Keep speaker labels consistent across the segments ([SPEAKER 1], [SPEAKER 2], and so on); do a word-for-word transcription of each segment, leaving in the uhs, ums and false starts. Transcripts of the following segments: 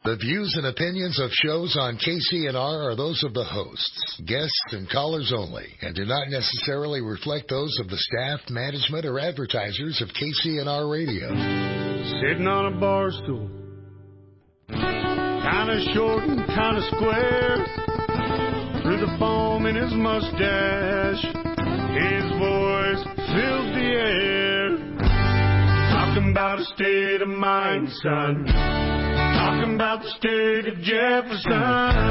[SPEAKER 1] The views and opinions of shows on K C N R are those of the hosts, guests, and callers only, and do not necessarily reflect those of the staff, management, or advertisers of K C N R Radio.
[SPEAKER 2] Sitting on a bar stool, kind of short and kind of square, through the foam in his mustache, his voice fills the air. Talking about a state of mind, son. Talking about the state of Jefferson.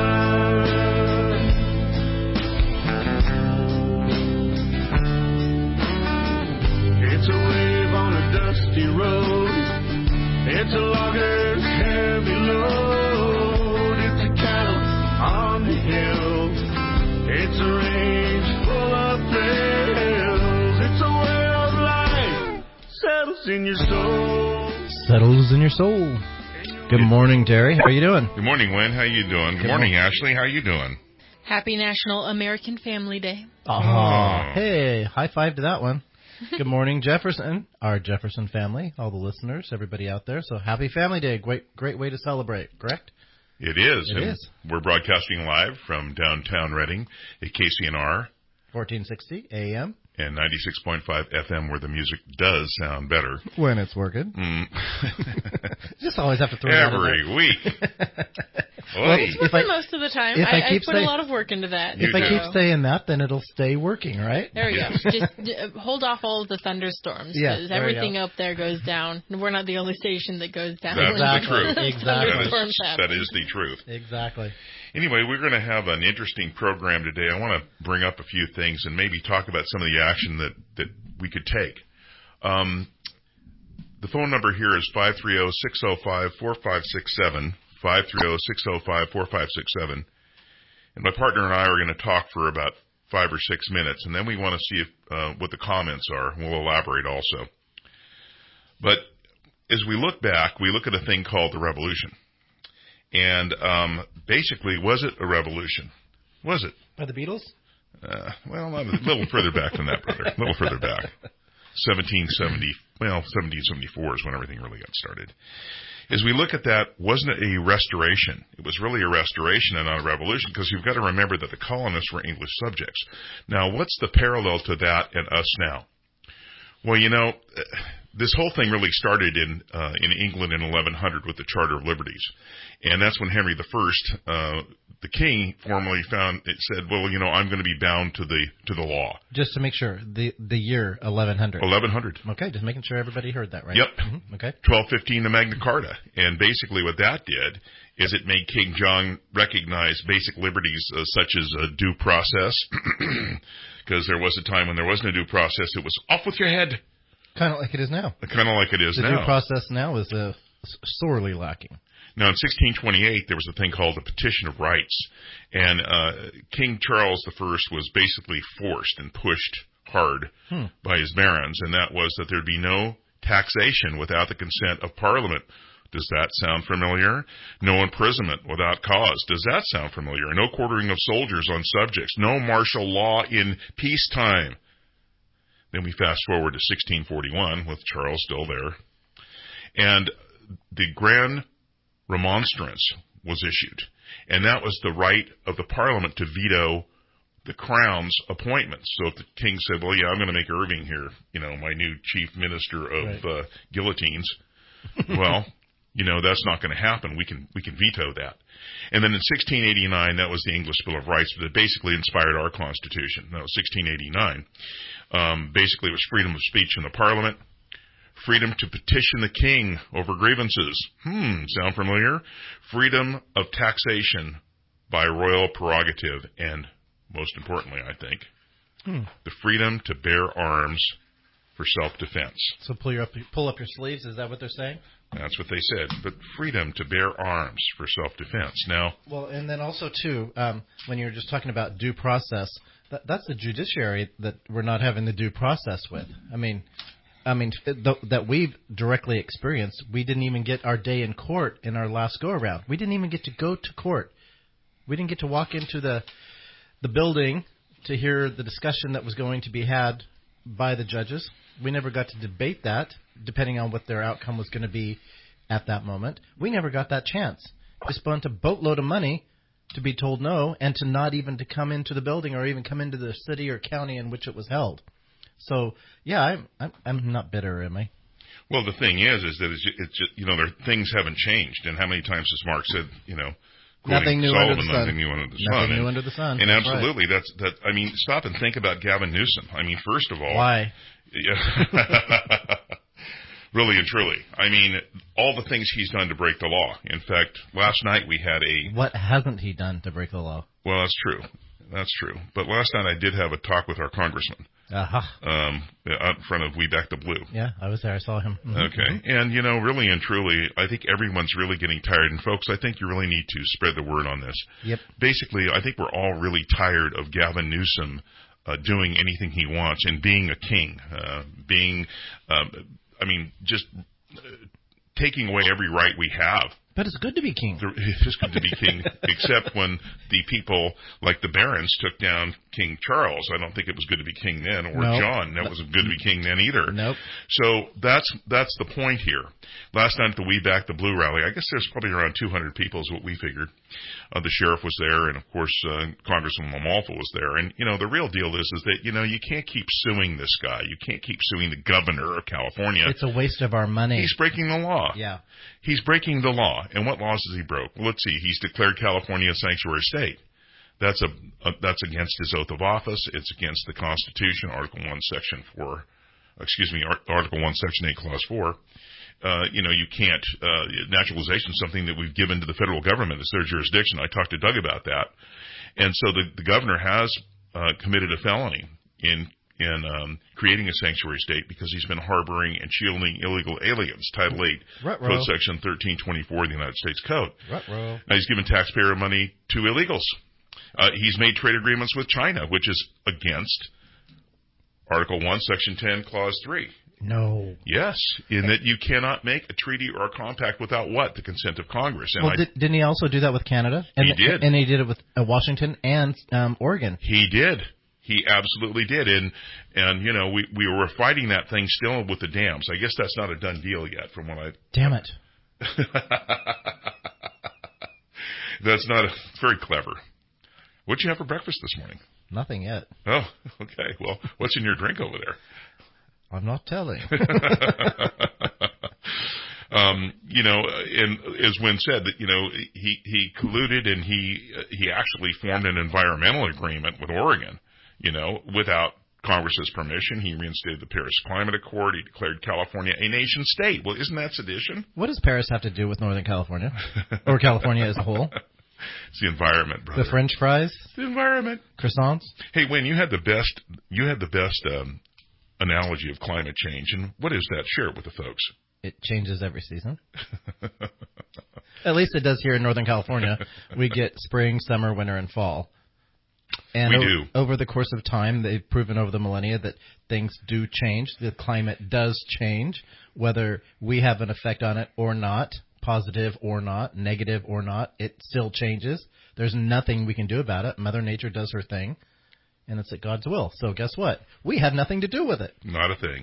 [SPEAKER 2] It's a wave on a dusty road. It's a logger's heavy load. It's a cattle on the hill. It's a range full of thrills. It's a way of life settles in your soul.
[SPEAKER 3] Settles in your soul. Good morning, Terry. How are you doing?
[SPEAKER 4] Good morning, Wynn. How you doing? Good, Good morning, morning, Ashley. How you doing?
[SPEAKER 5] Happy National American Family Day.
[SPEAKER 3] Oh, oh. Hey, high five to that one. Good morning, Jefferson, our Jefferson family, all the listeners, everybody out there. So happy Family Day. Great great way to celebrate, correct?
[SPEAKER 4] It is.
[SPEAKER 3] It
[SPEAKER 4] and
[SPEAKER 3] is.
[SPEAKER 4] We're broadcasting live from downtown Reading at K C N R.
[SPEAKER 3] fourteen sixty A M.
[SPEAKER 4] And ninety-six point five F M, where the music does sound better.
[SPEAKER 3] When it's working.
[SPEAKER 4] Mm.
[SPEAKER 3] Just always have to throw
[SPEAKER 4] Every
[SPEAKER 3] it out
[SPEAKER 4] week.
[SPEAKER 5] Well, it's working most of the time.
[SPEAKER 3] If I,
[SPEAKER 5] I,
[SPEAKER 3] keep
[SPEAKER 5] I put
[SPEAKER 3] say,
[SPEAKER 5] a lot of work into that.
[SPEAKER 3] If
[SPEAKER 4] You
[SPEAKER 3] I
[SPEAKER 4] do.
[SPEAKER 3] keep saying that, then it'll stay working, right?
[SPEAKER 5] There we go. Just uh, hold off all of the thunderstorms.
[SPEAKER 3] Yeah,
[SPEAKER 5] Because everything up there goes down. We're not the only station that goes down.
[SPEAKER 4] That's
[SPEAKER 3] exactly.
[SPEAKER 4] the truth.
[SPEAKER 3] Exactly.
[SPEAKER 4] That is, that is the truth.
[SPEAKER 3] Exactly.
[SPEAKER 4] Anyway, we're going to have an interesting program today. I want to bring up a few things and maybe talk about some of the action that, that we could take. Um, the phone number here is five three zero, six zero five, four five six seven, five three zero, six zero five, four five six seven. And my partner and I are going to talk for about five or six minutes, and then we want to see if, uh, what the comments are. We'll elaborate also. But as we look back, we look at a thing called the revolution. And um, basically, was it a revolution? Was it?
[SPEAKER 3] By the Beatles?
[SPEAKER 4] Uh, well, a little further back than that, brother. A little further back. seventeen seventy, well, seventeen seventy-four is when everything really got started. As we look at that, wasn't it a restoration? It was really a restoration and not a revolution, because you've got to remember that the colonists were English subjects. Now, what's the parallel to that and us now? Well, you know, this whole thing really started in uh, in England in eleven hundred with the Charter of Liberties. And that's when Henry the First, uh, the king, formally found, it said, well, you know, I'm going to be bound to the to the law.
[SPEAKER 3] Just to make sure, the the year eleven hundred.
[SPEAKER 4] eleven hundred.
[SPEAKER 3] Okay, just making sure everybody heard that, right?
[SPEAKER 4] Yep.
[SPEAKER 3] Mm-hmm. Okay.
[SPEAKER 4] twelve fifteen, the Magna Carta. And basically what that did is it made King John recognize basic liberties uh, such as uh, due process, because there was a time when there wasn't a due process. It was off with your head.
[SPEAKER 3] Kind of like it is now.
[SPEAKER 4] Kind of like it is
[SPEAKER 3] the
[SPEAKER 4] now.
[SPEAKER 3] The due process now is uh, sorely lacking.
[SPEAKER 4] Now, in sixteen twenty-eight, there was a thing called the Petition of Rights, and uh, King Charles the First was basically forced and pushed hard hmm. by his barons, and that was that there'd be no taxation without the consent of Parliament. Does that sound familiar? No imprisonment without cause. Does that sound familiar? No quartering of soldiers on subjects. No martial law in peacetime. Then we fast forward to sixteen forty-one with Charles still there, and the Grand Remonstrance was issued, and that was the right of the Parliament to veto the Crown's appointments. So if the king said, well, yeah, I'm going to make Irving here, you know, my new chief minister of right. uh, guillotines, well, you know, that's not going to happen. We can we can veto that. And then in sixteen eighty-nine, that was the English Bill of Rights, but it basically inspired our Constitution. That was sixteen eighty-nine. Um, basically, it was freedom of speech in the Parliament. Freedom to petition the king over grievances. Hmm, sound familiar? Freedom of taxation by royal prerogative. And most importantly, I think, hmm. the freedom to bear arms for self-defense.
[SPEAKER 3] So pull, your up, pull up your sleeves, is that what they're saying?
[SPEAKER 4] That's what they said. But freedom to bear arms for self-defense. Now,
[SPEAKER 3] well, and then also, too, um, when you're just talking about due process, that, that's the judiciary that we're not having the due process with. I mean... I mean, th- that we've directly experienced. We didn't even get our day in court in our last go-around. We didn't even get to go to court. We didn't get to walk into the the building to hear the discussion that was going to be had by the judges. We never got to debate that, depending on what their outcome was going to be at that moment. We never got that chance. We spent a boatload of money to be told no, and to not even to come into the building or even come into the city or county in which it was held. So, yeah, I'm I'm, I'm not bitter, am I?
[SPEAKER 4] Well, the thing is, is that it's just, it's just you know, there, things haven't changed. And how many times has Mark said, you know,
[SPEAKER 3] nothing new
[SPEAKER 4] Sullivan,
[SPEAKER 3] under the sun.
[SPEAKER 4] Nothing new under the
[SPEAKER 3] nothing
[SPEAKER 4] sun.
[SPEAKER 3] new
[SPEAKER 4] and,
[SPEAKER 3] under the sun.
[SPEAKER 4] And
[SPEAKER 3] that's
[SPEAKER 4] absolutely,
[SPEAKER 3] right.
[SPEAKER 4] that's that. I mean, stop and think about Gavin Newsom. I mean, first of all,
[SPEAKER 3] Why?
[SPEAKER 4] Yeah. Really and truly. I mean, all the things he's done to break the law. In fact, last night we had a...
[SPEAKER 3] What hasn't he done to break the law?
[SPEAKER 4] Well, that's true. That's true. But last night I did have a talk with our congressman.
[SPEAKER 3] Uh-huh.
[SPEAKER 4] Um, out in front of We Back the Blue.
[SPEAKER 3] Yeah, I was there. I saw him. Mm-hmm.
[SPEAKER 4] Okay. And, you know, really and truly, I think everyone's really getting tired. And, folks, I think you really need to spread the word on this.
[SPEAKER 3] Yep.
[SPEAKER 4] Basically, I think we're all really tired of Gavin Newsom uh, doing anything he wants and being a king, uh, being... Um, I mean, just uh, taking away every right we have.
[SPEAKER 3] But it's good to be king.
[SPEAKER 4] It is good to be king, except when the people like the barons took down King Charles. I don't think it was good to be king then, or
[SPEAKER 3] nope.
[SPEAKER 4] John. That wasn't good to be king then either.
[SPEAKER 3] Nope.
[SPEAKER 4] So that's that's the point here. Last night at the We Back the Blue rally, I guess there's probably around two hundred people is what we figured. Uh, the sheriff was there, and of course uh, Congressman Lamalfa was there. And you know the real deal is is that you know you can't keep suing this guy. You can't keep suing the governor of California.
[SPEAKER 3] It's a waste of our money.
[SPEAKER 4] He's breaking the law.
[SPEAKER 3] Yeah.
[SPEAKER 4] He's breaking the law. And what laws has he broke? Well, let's see. He's declared California a sanctuary state. That's a, a that's against his oath of office. It's against the Constitution, Article One, Section Four. Excuse me, Article One, Section Eight, Clause Four. Uh, you know, you can't. Uh, naturalization is something that we've given to the federal government. It's their jurisdiction. I talked to Doug about that, and so the the governor has uh, committed a felony in. in um, creating a sanctuary state because he's been harboring and shielding illegal aliens, Title eight,
[SPEAKER 3] Ruh-roh.
[SPEAKER 4] Code Section thirteen twenty-four of the United States Code.
[SPEAKER 3] Ruh-roh.
[SPEAKER 4] Now, he's given taxpayer money to illegals. Uh, he's made trade agreements with China, which is against Article one, Section ten, Clause three.
[SPEAKER 3] No.
[SPEAKER 4] Yes, in that you cannot make a treaty or a compact without what? The consent of Congress. And
[SPEAKER 3] well,
[SPEAKER 4] I,
[SPEAKER 3] did, didn't he also do that with Canada? And,
[SPEAKER 4] he did.
[SPEAKER 3] And he did it with uh, Washington and um, Oregon.
[SPEAKER 4] He did. He absolutely did. And, and you know, we, we were fighting that thing still with the dams. I guess that's not a done deal yet from what I...
[SPEAKER 3] Damn it.
[SPEAKER 4] That's not a, very clever. What'd you have for breakfast this morning?
[SPEAKER 3] Nothing yet.
[SPEAKER 4] Oh, okay. Well, what's in your drink over there?
[SPEAKER 3] I'm not telling.
[SPEAKER 4] um, you know, and as Wynn said, that you know he he colluded and he he actually formed an environmental agreement with Oregon. You know, without Congress's permission, he reinstated the Paris Climate Accord. He declared California a nation state. Well, isn't that sedition?
[SPEAKER 3] What does Paris have to do with Northern California, or California as a whole?
[SPEAKER 4] It's the environment, brother.
[SPEAKER 3] The French fries,
[SPEAKER 4] It's the environment.
[SPEAKER 3] croissants.
[SPEAKER 4] Hey, Wynn, you had the best. You had the best um, analogy of climate change, and what is that? Share it with the folks.
[SPEAKER 3] It changes every season. At least it does here in Northern California. We get spring, summer, winter, and fall. And
[SPEAKER 4] We
[SPEAKER 3] o-
[SPEAKER 4] do.
[SPEAKER 3] over the course of time, they've proven over the millennia that things do change. The climate does change, whether we have an effect on it or not, positive or not, negative or not. It still changes. There's nothing we can do about it. Mother Nature does her thing, and it's at God's will. So guess what? We have nothing to do with it.
[SPEAKER 4] Not a thing.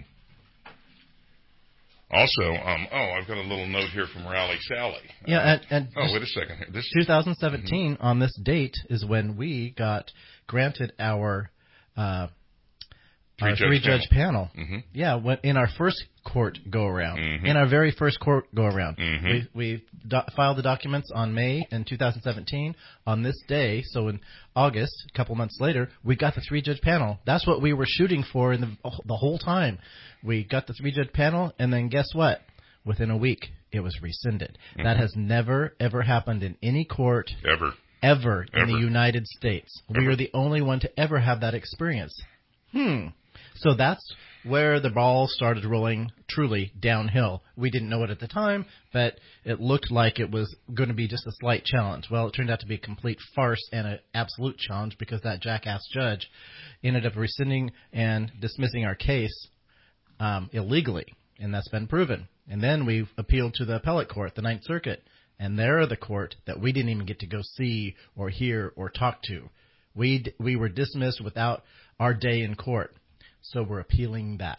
[SPEAKER 4] Also, um, oh, I've got a little note here from Raleigh Sally.
[SPEAKER 3] Yeah,
[SPEAKER 4] Uh,
[SPEAKER 3] and, and
[SPEAKER 4] oh, wait a second here. This
[SPEAKER 3] twenty seventeen, on this date, is when we got granted our uh, our
[SPEAKER 4] Three-judge
[SPEAKER 3] three-judge panel.
[SPEAKER 4] Mhm.
[SPEAKER 3] Yeah, when, in our first court go-around.
[SPEAKER 4] Mhm.
[SPEAKER 3] In our very first court go-around.
[SPEAKER 4] Mhm.
[SPEAKER 3] We, we do- filed the documents on May in two thousand seventeen. On this day, so in August, a couple months later, we got the three-judge panel. That's what we were shooting for in the, the whole time. We got the three-judge panel, and then guess what? Within a week, it was rescinded.
[SPEAKER 4] Mm-hmm.
[SPEAKER 3] That has never, ever happened in any court
[SPEAKER 4] ever.
[SPEAKER 3] ever in
[SPEAKER 4] Ever.
[SPEAKER 3] the United States. We
[SPEAKER 4] Ever.
[SPEAKER 3] are the only one to ever have that experience. Hmm. So that's where the ball started rolling truly downhill. We didn't know it at the time, but it looked like it was going to be just a slight challenge. Well, it turned out to be a complete farce and an absolute challenge because that jackass judge ended up rescinding and dismissing our case um, illegally, and that's been proven. And then we appealed to the appellate court, the Ninth Circuit, and they're the court that we didn't even get to go see or hear or talk to. We d- we were dismissed without our day in court. So we're appealing that.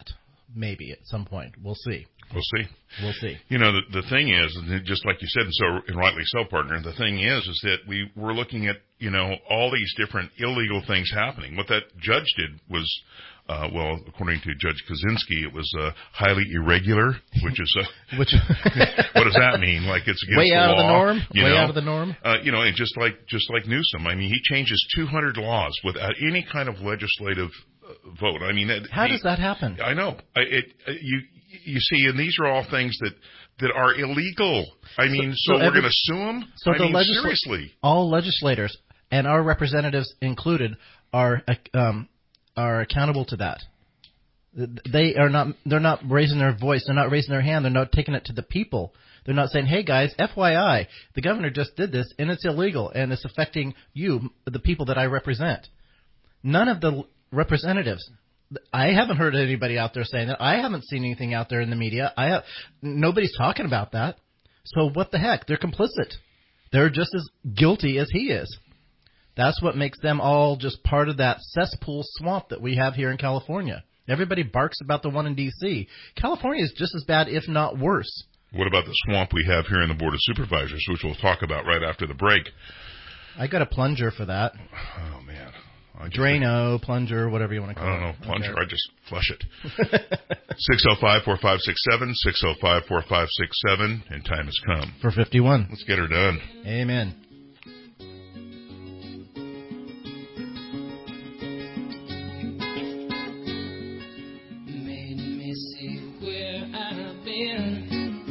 [SPEAKER 3] maybe at some point. We'll see.
[SPEAKER 4] We'll see.
[SPEAKER 3] We'll see.
[SPEAKER 4] You know, the, the thing is, and just like you said, and so and rightly so, partner. The thing is, is that we we're looking at you know all these different illegal things happening. What that judge did was, uh, well, according to Judge Kaczynski, it was uh, highly irregular, which is uh,
[SPEAKER 3] which
[SPEAKER 4] what does that mean? Like it's against
[SPEAKER 3] way
[SPEAKER 4] the
[SPEAKER 3] out
[SPEAKER 4] law,
[SPEAKER 3] of the norm.
[SPEAKER 4] You
[SPEAKER 3] way
[SPEAKER 4] know?
[SPEAKER 3] out of the norm.
[SPEAKER 4] Uh, you know, and just like just like Newsom, I mean, he changes two hundred laws without any kind of legislative vote. I mean,
[SPEAKER 3] how
[SPEAKER 4] he,
[SPEAKER 3] does that happen?
[SPEAKER 4] I know. I, it you you see, and these are all things that, that are illegal. I mean, so, so, so we're going to sue them.
[SPEAKER 3] So
[SPEAKER 4] I
[SPEAKER 3] the
[SPEAKER 4] mean,
[SPEAKER 3] legisla-
[SPEAKER 4] seriously,
[SPEAKER 3] all legislators and our representatives included are um, are accountable to that. They are not. They're not raising their voice. They're not raising their hand. They're not taking it to the people. They're not saying, "Hey guys, F Y I, the governor just did this and it's illegal and it's affecting you, the people that I represent." None of the representatives. I haven't heard anybody out there saying that. I haven't seen anything out there in the media. I have, nobody's talking about that. So what the heck? They're complicit. They're just as guilty as he is. That's what makes them all just part of that cesspool swamp that we have here in California. Everybody barks about the one in D C California is just as bad, if not worse.
[SPEAKER 4] What about the swamp we have here in the Board of Supervisors, which we'll talk about right after the break?
[SPEAKER 3] I got a plunger for that.
[SPEAKER 4] Oh, man.
[SPEAKER 3] Drano, plunger, whatever you want to call it.
[SPEAKER 4] I don't know, plunger. Okay. I just flush it. six oh five, four five six seven, six oh five, four five six seven, and time has come.
[SPEAKER 3] For fifty-one.
[SPEAKER 4] Let's get her done.
[SPEAKER 3] Amen.
[SPEAKER 6] Made me see where I've been.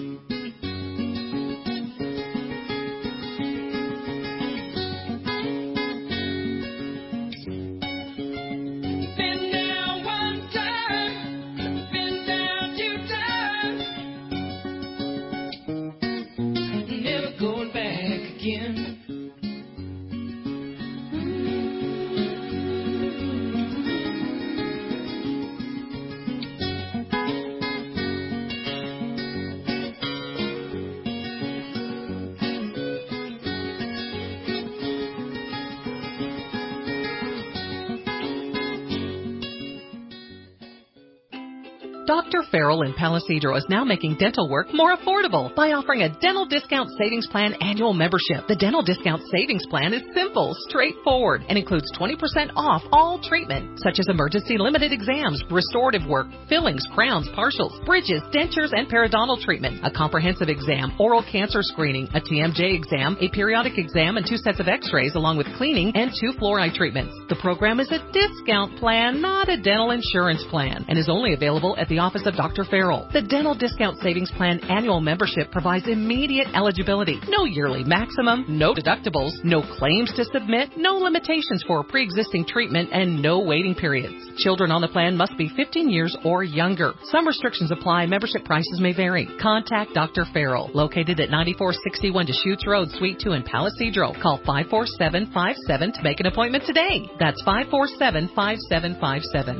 [SPEAKER 7] Doctor Farrell in Palisadro is now making dental work more affordable by offering a Dental Discount Savings Plan annual membership. The Dental Discount Savings Plan is simple, straightforward, and includes twenty percent off all treatment, such as emergency limited exams, restorative work, fillings, crowns, partials, bridges, dentures, and periodontal treatment, a comprehensive exam, oral cancer screening, a T M J exam, a periodic exam, and two sets of x-rays, along with cleaning and two fluoride treatments. The program is a discount plan, not a dental insurance plan, and is only available at the office of Doctor Farrell. The Dental Discount Savings Plan annual membership provides immediate eligibility, no yearly maximum, no deductibles, no claims to submit, no limitations for pre-existing treatment, and no waiting periods. Children on the plan must be fifteen years or younger. Some restrictions apply. Membership prices may vary. Contact Doctor Farrell, located at ninety-four sixty-one Deschutes Road, Suite two in Palisadro. Call five four seven five seven to make an appointment today. That's five four seven five seven five seven.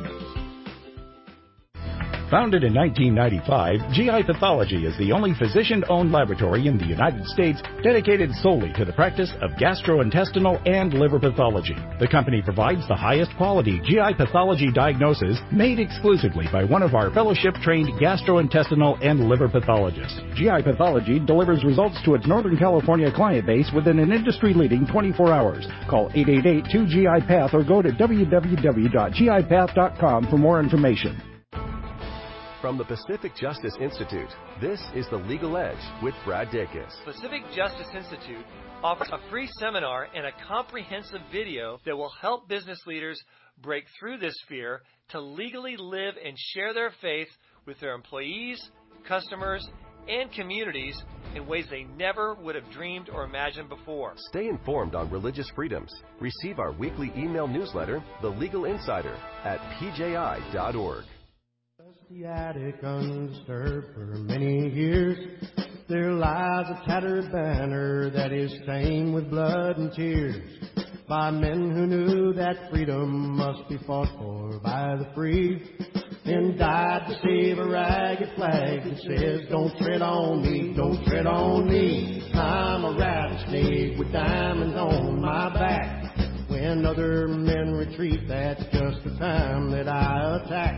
[SPEAKER 8] Founded in nineteen ninety-five, G I Pathology is the only physician-owned laboratory in the United States dedicated solely to the practice of gastrointestinal and liver pathology. The company provides the highest quality G I pathology diagnosis made exclusively by one of our fellowship-trained gastrointestinal and liver pathologists. G I Pathology delivers results to its Northern California client base within an industry-leading twenty-four hours. Call eight eight eight, two G I Path or go to w w w dot g i path dot com for more information.
[SPEAKER 9] From the Pacific Justice Institute, this is The Legal Edge with Brad Dacus.
[SPEAKER 10] Pacific Justice Institute offers a free seminar and a comprehensive video that will help business leaders break through this fear to legally live and share their faith with their employees, customers, and communities in ways they never would have dreamed or imagined before.
[SPEAKER 9] Stay informed on religious freedoms. Receive our weekly email newsletter, The Legal Insider, at p j i dot org.
[SPEAKER 2] The attic undisturbed for many years, there lies a tattered banner that is stained with blood and tears, by men who knew that freedom must be fought for by the free, and died to save a ragged flag that says, don't tread on me, don't tread on me. I'm a rattlesnake with diamonds on my back. When other men retreat, that's just the time that I attack.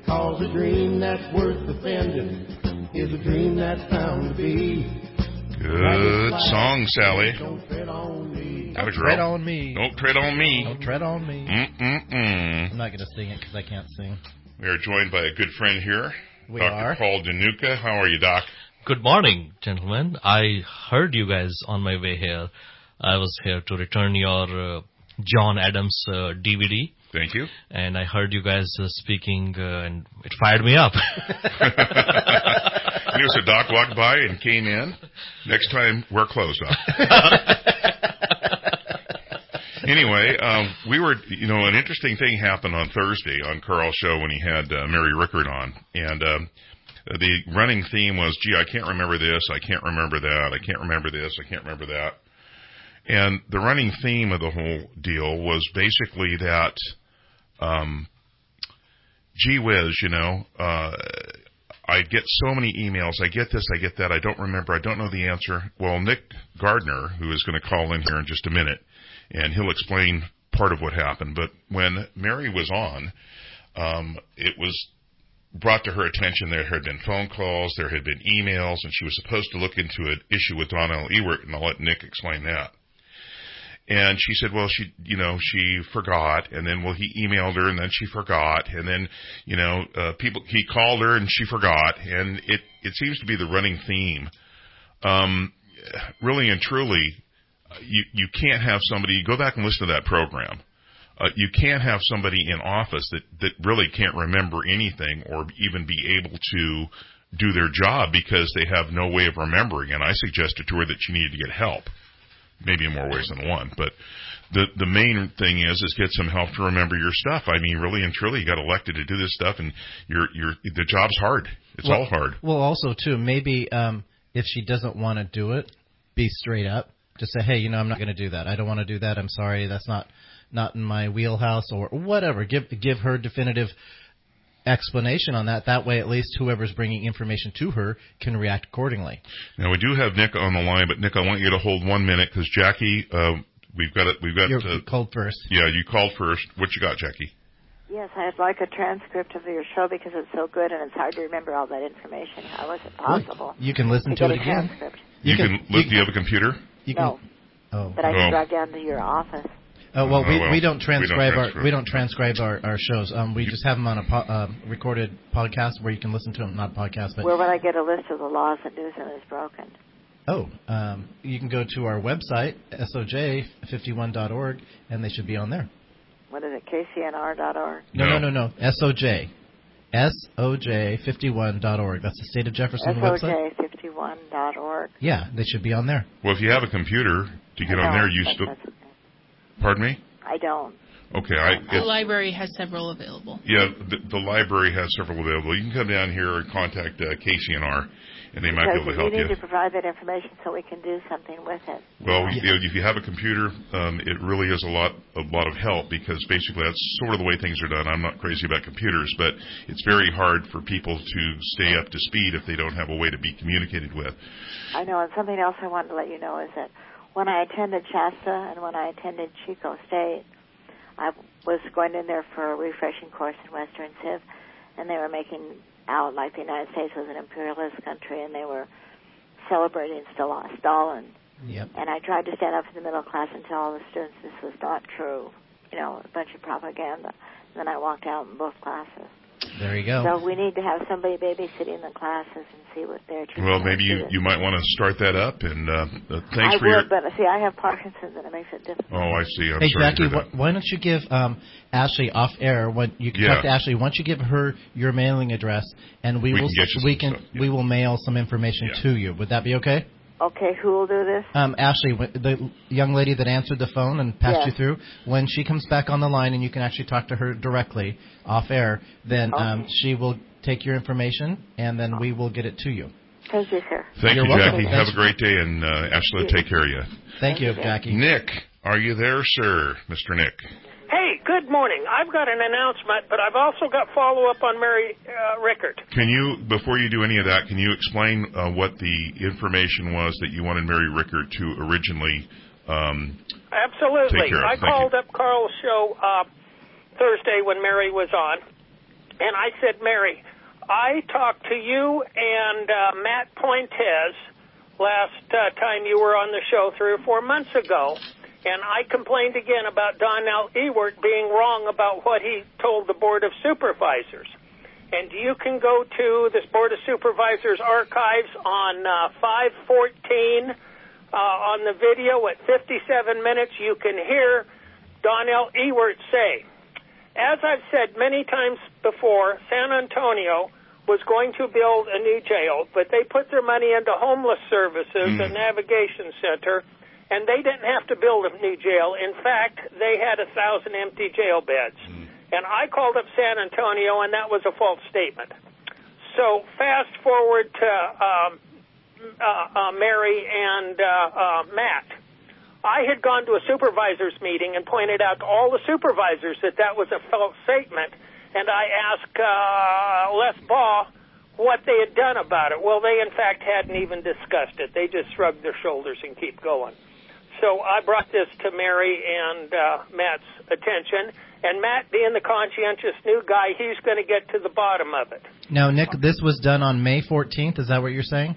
[SPEAKER 2] 'cause a dream that's worth defending is a dream that's bound to be.
[SPEAKER 4] Good song, Sally.
[SPEAKER 2] Don't tread on me.
[SPEAKER 3] Don't tread on me.
[SPEAKER 4] Don't tread on me.
[SPEAKER 3] Don't tread on me.
[SPEAKER 4] Mm-mm-mm.
[SPEAKER 3] I'm not going to sing it because I can't sing.
[SPEAKER 4] We are joined by a good friend here,
[SPEAKER 3] We
[SPEAKER 4] Doctor
[SPEAKER 3] are.
[SPEAKER 4] Paul Danuka. How are you, Doc?
[SPEAKER 11] Good morning, gentlemen. I heard you guys on my way here. I was here to return your uh, John Adams uh, D V D.
[SPEAKER 4] Thank you.
[SPEAKER 11] And I heard you guys uh, speaking, uh, and it fired me up.
[SPEAKER 4] You know, so Doc walked by and came in. Next time, wear clothes, Doc. Anyway, um, we were, you know, an interesting thing happened on Thursday on Carl's show when he had uh, Mary Rickard on. And um, the running theme was, gee, I can't remember this, I can't remember that, I can't remember this, I can't remember that. And the running theme of the whole deal was basically that, um, gee whiz, you know, uh, I get so many emails, I get this, I get that, I don't remember, I don't know the answer. Well, Nick Gardner, who is going to call in here in just a minute, and he'll explain part of what happened. But when Mary was on, um, it was brought to her attention there had been phone calls, there had been emails, and she was supposed to look into an issue with Donnell Ewert, and I'll let Nick explain that. And she said, well, she, you know, she forgot, and then, well, he emailed her, and then she forgot, and then, you know, uh, people, he called her, and she forgot, and it, it seems to be the running theme. Um, really and truly, you, you can't have somebody, go back and listen to that program. Uh, you can't have somebody in office that, that really can't remember anything or even be able to do their job because they have no way of remembering, and I suggested to her that she needed to get help. Maybe in more ways than one, but the the main thing is is get some help to remember your stuff. I mean, really and truly, you got elected to do this stuff, and you're you're the job's hard. It's
[SPEAKER 3] well,
[SPEAKER 4] all hard.
[SPEAKER 3] Well, also too, maybe um, if she doesn't want to do it, be straight up. Just say, hey, you know, I'm not going to do that. I don't want to do that. I'm sorry. That's not not in my wheelhouse or whatever. Give give her definitive explanation on that. That way, at least whoever's bringing information to her can react accordingly.
[SPEAKER 4] Now, we do have Nick on the line, but Nick, I want you to hold one minute because Jackie, uh, we've got it. We've got.
[SPEAKER 3] You
[SPEAKER 4] uh,
[SPEAKER 3] called first.
[SPEAKER 4] Yeah, you called first. What you got, Jackie?
[SPEAKER 12] Yes, I'd like a transcript of your show because it's so good and it's hard to remember all that information. How is it possible?
[SPEAKER 3] You can listen
[SPEAKER 12] to,
[SPEAKER 3] to
[SPEAKER 12] it
[SPEAKER 3] again.
[SPEAKER 12] Transcript?
[SPEAKER 4] You, you can. can
[SPEAKER 3] you
[SPEAKER 4] do you have a computer?
[SPEAKER 3] You
[SPEAKER 12] no.
[SPEAKER 3] Can, oh.
[SPEAKER 12] But I can
[SPEAKER 4] oh.
[SPEAKER 12] drive down to your office.
[SPEAKER 3] Uh, well, we,
[SPEAKER 4] oh, well,
[SPEAKER 3] we don't transcribe
[SPEAKER 4] we don't
[SPEAKER 3] our we don't transcribe our, our shows. Um, we you, just have them on a po- uh, recorded podcast where you can listen to them. Not podcast, but
[SPEAKER 12] where would I get a list of the laws that Newsom has broken?
[SPEAKER 3] Oh, um, you can go to our website S O J fifty-one dot org, and they should be on there.
[SPEAKER 12] What is it? K C N R dot org?
[SPEAKER 3] No, no, no, no. S O J, S O J fifty-one dot org. That's the State of Jefferson website.
[SPEAKER 12] S O J fifty-one dot org.
[SPEAKER 3] Yeah, they should be on there.
[SPEAKER 4] Well, if you have a computer to get
[SPEAKER 12] I
[SPEAKER 4] on there, you still.
[SPEAKER 12] Okay.
[SPEAKER 4] Pardon me?
[SPEAKER 12] I don't.
[SPEAKER 4] Okay, I.
[SPEAKER 5] The library has several available.
[SPEAKER 4] Yeah, the, the library has several available. You can come down here and contact uh, K C N R, and they might
[SPEAKER 12] because
[SPEAKER 4] be able to help
[SPEAKER 12] you.
[SPEAKER 4] you.
[SPEAKER 12] need to provide that information so we can do something with it.
[SPEAKER 4] Well, yeah. if you have a computer, um, it really is a lot, a lot of help because basically that's sort of the way things are done. I'm not crazy about computers, but it's very hard for people to stay up to speed if they don't have a way to be communicated with.
[SPEAKER 12] I know, and something else I wanted to let you know is that when I attended Shasta and when I attended Chico State, I was going in there for a refreshing course in Western Civ, and they were making out like the United States was an imperialist country, and they were celebrating Stalin.
[SPEAKER 3] Yep.
[SPEAKER 12] And I tried to stand up in the middle class and tell all the students this was not true, you know, a bunch of propaganda. And then I walked out in both classes.
[SPEAKER 3] There you go.
[SPEAKER 12] So we need to have somebody babysitting the classes and see what they're teaching.
[SPEAKER 4] Well, maybe you, you might want to start that up. And uh, uh, thanks
[SPEAKER 12] I
[SPEAKER 4] for
[SPEAKER 12] would,
[SPEAKER 4] your.
[SPEAKER 12] but see, I have Parkinson's, and it makes it difficult.
[SPEAKER 4] Oh, I see. I'm
[SPEAKER 3] hey,
[SPEAKER 4] sorry
[SPEAKER 3] Jackie,
[SPEAKER 4] to hear that.
[SPEAKER 3] wh- why don't you give um, Ashley off air? When you can
[SPEAKER 4] Yeah.
[SPEAKER 3] talk to Ashley, why don't you give her your mailing address, and we,
[SPEAKER 4] We
[SPEAKER 3] will
[SPEAKER 4] can get you
[SPEAKER 3] we
[SPEAKER 4] some
[SPEAKER 3] can
[SPEAKER 4] stuff, yeah.
[SPEAKER 3] we will mail some information
[SPEAKER 4] Yeah.
[SPEAKER 3] to you. Would that be okay?
[SPEAKER 12] Okay, who will do this?
[SPEAKER 3] Um, Ashley, wh- the young lady that answered the phone and passed
[SPEAKER 12] Yes.
[SPEAKER 3] you through, when she comes back on the line and you can actually talk to her directly off air, then
[SPEAKER 12] Okay.
[SPEAKER 3] um, she will take your information and then we will get it to you.
[SPEAKER 12] Thank you, sir.
[SPEAKER 4] Thank
[SPEAKER 3] You're
[SPEAKER 4] you,
[SPEAKER 3] welcome.
[SPEAKER 4] Jackie.
[SPEAKER 3] Thanks.
[SPEAKER 4] Have a great day, and uh, Ashley will take care of you.
[SPEAKER 3] Thank you, Jackie.
[SPEAKER 4] Nick, are you there, sir? Mister Nick.
[SPEAKER 13] Hey, good morning. I've got an announcement, but I've also got follow-up on Mary uh, Rickard.
[SPEAKER 4] Can you, before you do any of that, can you explain uh, what the information was that you wanted Mary Rickard to originally um,
[SPEAKER 13] Absolutely.
[SPEAKER 4] take care of?
[SPEAKER 13] I
[SPEAKER 4] Thank
[SPEAKER 13] called
[SPEAKER 4] you.
[SPEAKER 13] up Carl's show uh, Thursday when Mary was on, and I said, Mary, I talked to you and uh, Matt Pointez last uh, time you were on the show three or four months ago, and I complained again about Donnell Ewert being wrong about what he told the Board of Supervisors. And you can go to this Board of Supervisors archives on uh, five fourteen uh, on the video at fifty-seven minutes. You can hear Donnell Ewert say, as I've said many times before, San Antonio was going to build a new jail, but they put their money into homeless services, mm. a navigation center, and they didn't have to build a new jail. In fact, they had a thousand empty jail beds. Mm. And I called up San Antonio, and that was a false statement. So fast forward to um, uh, uh, Mary and uh, uh, Matt. I had gone to a supervisors meeting and pointed out to all the supervisors that that was a false statement, and I asked uh, Les Baugh what they had done about it. Well, they, in fact, hadn't even discussed it. They just shrugged their shoulders and keep going. So I brought this to Mary and uh, Matt's attention, and Matt, being the conscientious new guy, he's going to get to the bottom of it.
[SPEAKER 3] Now, Nick, this was done on May fourteenth. Is that what you're saying?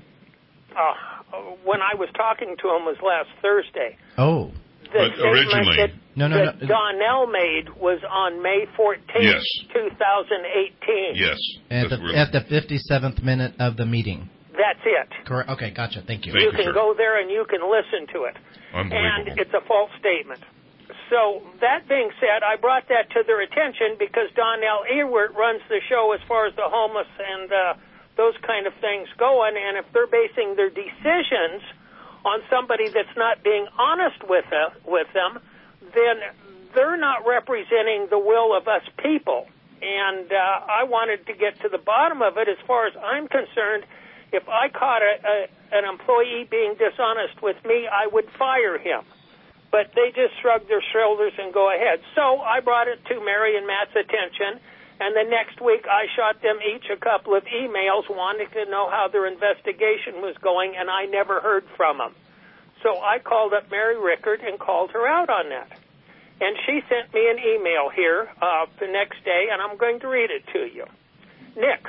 [SPEAKER 13] Uh, when I was talking to him was last Thursday.
[SPEAKER 3] Oh.
[SPEAKER 13] The
[SPEAKER 4] but originally,
[SPEAKER 13] that,
[SPEAKER 3] no, no,
[SPEAKER 13] that
[SPEAKER 3] no.
[SPEAKER 13] Donnell made was on May fourteenth,
[SPEAKER 4] yes.
[SPEAKER 13] twenty eighteen.
[SPEAKER 4] Yes.
[SPEAKER 3] At the, at the fifty-seventh minute of the meeting.
[SPEAKER 13] That's it.
[SPEAKER 3] Correct. Okay, gotcha. Thank you.
[SPEAKER 13] Thank you,
[SPEAKER 3] you
[SPEAKER 13] can
[SPEAKER 4] sir.
[SPEAKER 13] go there and you can listen to it.
[SPEAKER 4] Unbelievable.
[SPEAKER 13] And it's a false statement. So that being said, I brought that to their attention because Donnell Ewert runs the show as far as the homeless and uh, those kind of things going, and if they're basing their decisions on somebody that's not being honest with uh, with them, then they're not representing the will of us people. And uh, I wanted to get to the bottom of it. As far as I'm concerned, if I caught a, a, an employee being dishonest with me, I would fire him. But they just shrug their shoulders and go ahead. So I brought it to Mary and Matt's attention, and the next week I shot them each a couple of emails wanting to know how their investigation was going, and I never heard from them. So I called up Mary Rickard and called her out on that. And she sent me an email here uh, the next day, and I'm going to read it to you. Nick,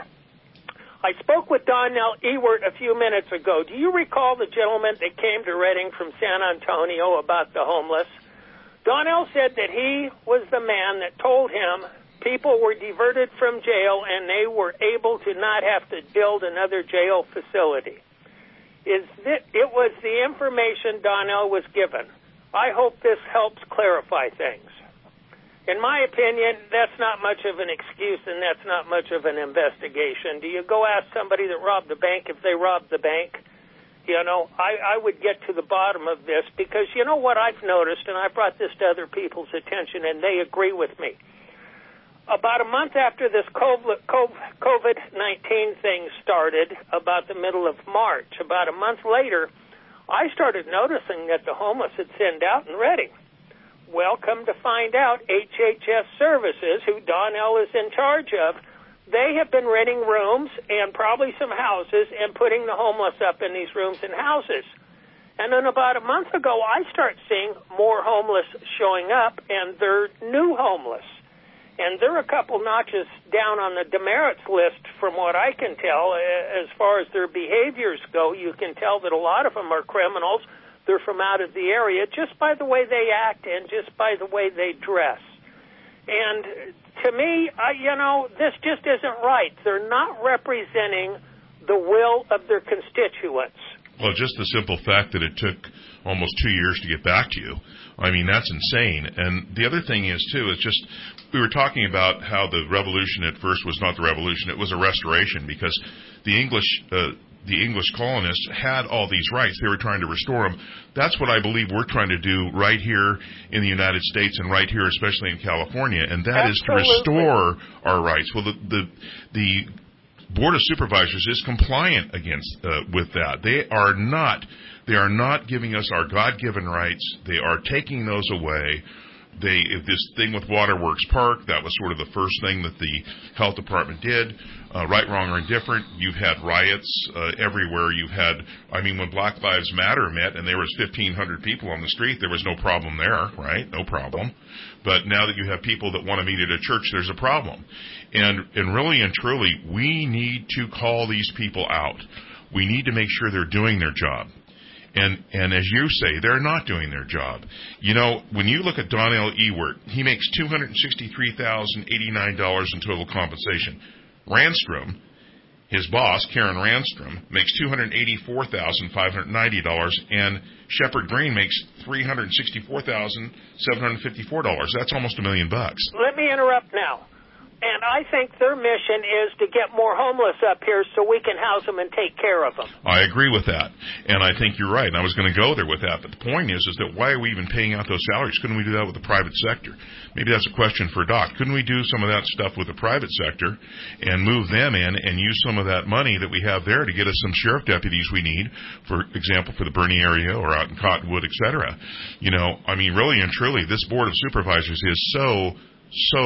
[SPEAKER 13] I spoke with Donnell Ewert a few minutes ago. Do you recall the gentleman that came to Redding from San Antonio about the homeless? Donnell said that he was the man that told him people were diverted from jail and they were able to not have to build another jail facility. Is it, it was the information Donnell was given. I hope this helps clarify things. In my opinion, that's not much of an excuse and that's not much of an investigation. Do you go ask somebody that robbed the bank if they robbed the bank? You know, I, I would get to the bottom of this because you know what I've noticed, and I brought this to other people's attention, and they agree with me. About a month after this COVID nineteen thing started, about the middle of March, about a month later, I started noticing that the homeless had thinned out in Redding. Well, come to find out, H H S Services, who Donnell is in charge of, they have been renting rooms and probably some houses and putting the homeless up in these rooms and houses. And then about a month ago, I start seeing more homeless showing up, and they're new homeless. And they're a couple notches down on the demerits list from what I can tell. As far as their behaviors go, you can tell that a lot of them are criminals. They're from out of the area just by the way they act and just by the way they dress. And to me, I, you know, this just isn't right. They're not representing the will of their constituents.
[SPEAKER 4] Well, just the simple fact that it took almost two years to get back to you, I mean, that's insane. And the other thing is, too, is just we were talking about how the revolution at first was not the revolution. It was a restoration because the English uh, the English colonists had all these rights. They were trying to restore them. That's what I believe we're trying to do right here in the United States and right here, especially in California, and that
[SPEAKER 13] Absolutely.
[SPEAKER 4] is to restore our rights. Well, the the, the Board of Supervisors is compliant against uh, with that. They are not. They are not giving us our God-given rights. They are taking those away. they, if this thing with Waterworks Park, that was sort of the first thing that the health department did. Uh, right, wrong, or indifferent, you've had riots uh, everywhere. You've had, I mean, when Black Lives Matter met and there was fifteen hundred people on the street, there was no problem there, right? No problem. But now that you have people that want to meet at a church, there's a problem. And, and really and truly, we need to call these people out. We need to make sure they're doing their job. And, and as you say, they're not doing their job. You know, when you look at Donnell Ewert, he makes two hundred sixty-three thousand eighty-nine dollars in total compensation. Randstrom, his boss, Karen Randstrom, makes two hundred eighty-four thousand five hundred ninety dollars, and Shepherd Green makes three hundred sixty-four thousand seven hundred fifty-four dollars. That's almost a million bucks.
[SPEAKER 13] Let me interrupt now. And I think their mission is to get more homeless up here so we can house them and take care of them.
[SPEAKER 4] I agree with that. And I think you're right. And I was going to go there with that. But the point is, is that why are we even paying out those salaries? Couldn't we do that with the private sector? Maybe that's a question for Doc. Couldn't we do some of that stuff with the private sector and move them in and use some of that money that we have there to get us some sheriff deputies we need, for example, for the Bernie area or out in Cottonwood, et cetera? You know, I mean, really and truly, this Board of Supervisors is so, so...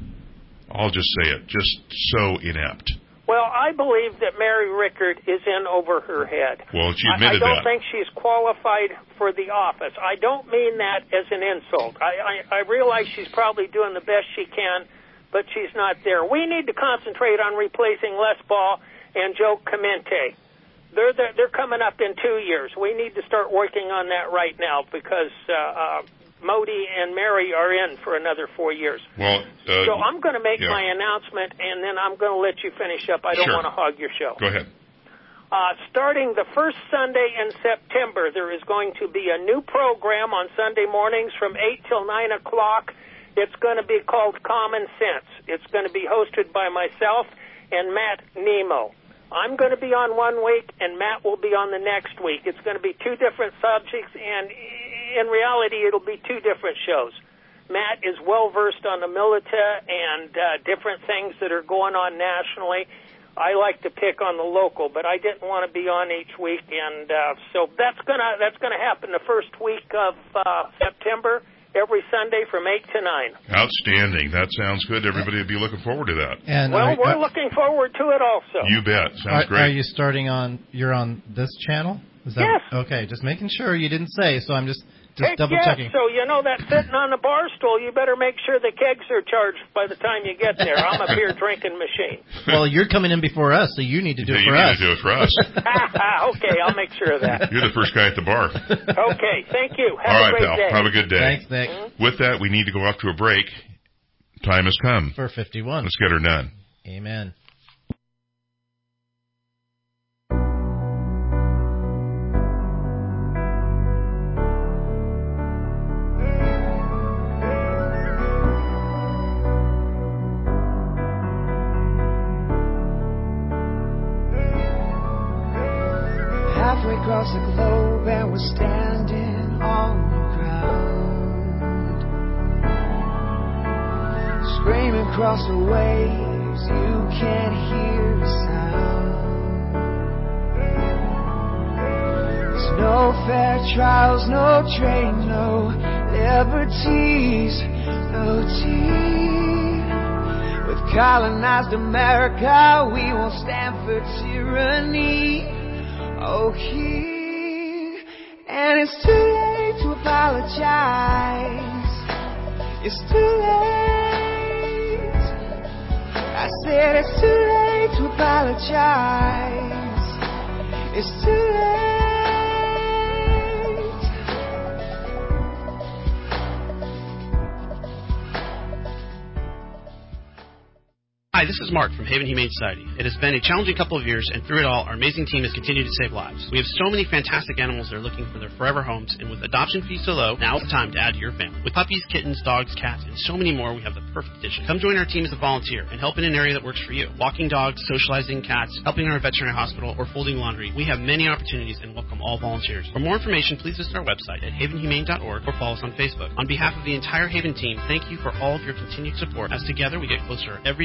[SPEAKER 4] I'll just say it, just so inept.
[SPEAKER 13] Well, I believe that Mary Rickard is in over her head.
[SPEAKER 4] Well, she admitted that.
[SPEAKER 13] I, I don't
[SPEAKER 4] that.
[SPEAKER 13] think she's qualified for the office. I don't mean that as an insult. I, I, I realize she's probably doing the best she can, but she's not there. We need to concentrate on replacing Les Ball and Joe Clemente. They're, they're, they're coming up in two years. We need to start working on that right now because... Uh, uh, Modi and Mary are in for another four years.
[SPEAKER 4] Well, uh,
[SPEAKER 13] so I'm going to make
[SPEAKER 4] yeah.
[SPEAKER 13] my announcement, and then I'm going to let you finish up. I don't
[SPEAKER 4] sure.
[SPEAKER 13] want to hog your show.
[SPEAKER 4] Go ahead.
[SPEAKER 13] Uh, starting the first Sunday in September, there is going to be a new program on Sunday mornings from eight till nine o'clock. It's going to be called Common Sense. It's going to be hosted by myself and Matt Nemo. I'm going to be on one week, and Matt will be on the next week. It's going to be two different subjects, and in reality, it'll be two different shows. Matt is well-versed on the military and uh, different things that are going on nationally. I like to pick on the local, but I didn't want to be on each week, and uh, so that's gonna that's gonna happen the first week of uh, September. Every Sunday from eight to nine.
[SPEAKER 4] Outstanding. That sounds good. Everybody will be looking forward to that.
[SPEAKER 3] And
[SPEAKER 13] well,
[SPEAKER 3] are,
[SPEAKER 13] we're
[SPEAKER 3] uh,
[SPEAKER 13] looking forward to it also.
[SPEAKER 4] You bet. Sounds
[SPEAKER 3] are,
[SPEAKER 4] great.
[SPEAKER 3] Are you starting on, you're on this channel? Is that,
[SPEAKER 13] yes.
[SPEAKER 3] Okay, just making sure you didn't say, so I'm just, just
[SPEAKER 13] Heck
[SPEAKER 3] double
[SPEAKER 13] yes.
[SPEAKER 3] checking.
[SPEAKER 13] So, you know that sitting on the bar stool, you better make sure the kegs are charged by the time you get there. I'm a beer drinking machine.
[SPEAKER 3] Well, you're coming in before us, so you need to do
[SPEAKER 4] yeah,
[SPEAKER 3] it for
[SPEAKER 4] you
[SPEAKER 3] us.
[SPEAKER 4] need to do it for us.
[SPEAKER 13] Okay, I'll make sure of that.
[SPEAKER 4] You're the first guy at the bar.
[SPEAKER 13] Okay, thank you. Have
[SPEAKER 4] All
[SPEAKER 13] a
[SPEAKER 4] right,
[SPEAKER 13] great
[SPEAKER 4] pal.
[SPEAKER 13] day.
[SPEAKER 4] Have a good day.
[SPEAKER 3] Thanks, Nick.
[SPEAKER 13] Mm-hmm.
[SPEAKER 4] With that, we need to go off to a break. Time has come.
[SPEAKER 3] For fifty-one.
[SPEAKER 4] Let's get her done.
[SPEAKER 3] Amen.
[SPEAKER 14] Halfway across the globe and we're standing on the ground, screaming across the waves, you can't hear a sound. There's no fair trials, no train, no liberties, no tea. With colonized America, we won't stand for tyranny. Oh, King, and it's too late to apologize. It's too late. I said it's too late to apologize. It's too late.
[SPEAKER 15] Hi, this is Mark from Haven Humane Society. It has been a challenging couple of years, and through it all, our amazing team has continued to save lives. We have so many fantastic animals that are looking for their forever homes, and with adoption fees so low, now is the time to add to your family. With puppies, kittens, dogs, cats, and so many more, we have the perfect addition. Come join our team as a volunteer and help in an area that works for you. Walking dogs, socializing cats, helping in our veterinary hospital, or folding laundry. We have many opportunities and welcome all volunteers. For more information, please visit our website at haven humane dot org or follow us on Facebook. On behalf of the entire Haven team, thank you for all of your continued support, as together we get closer every day to a North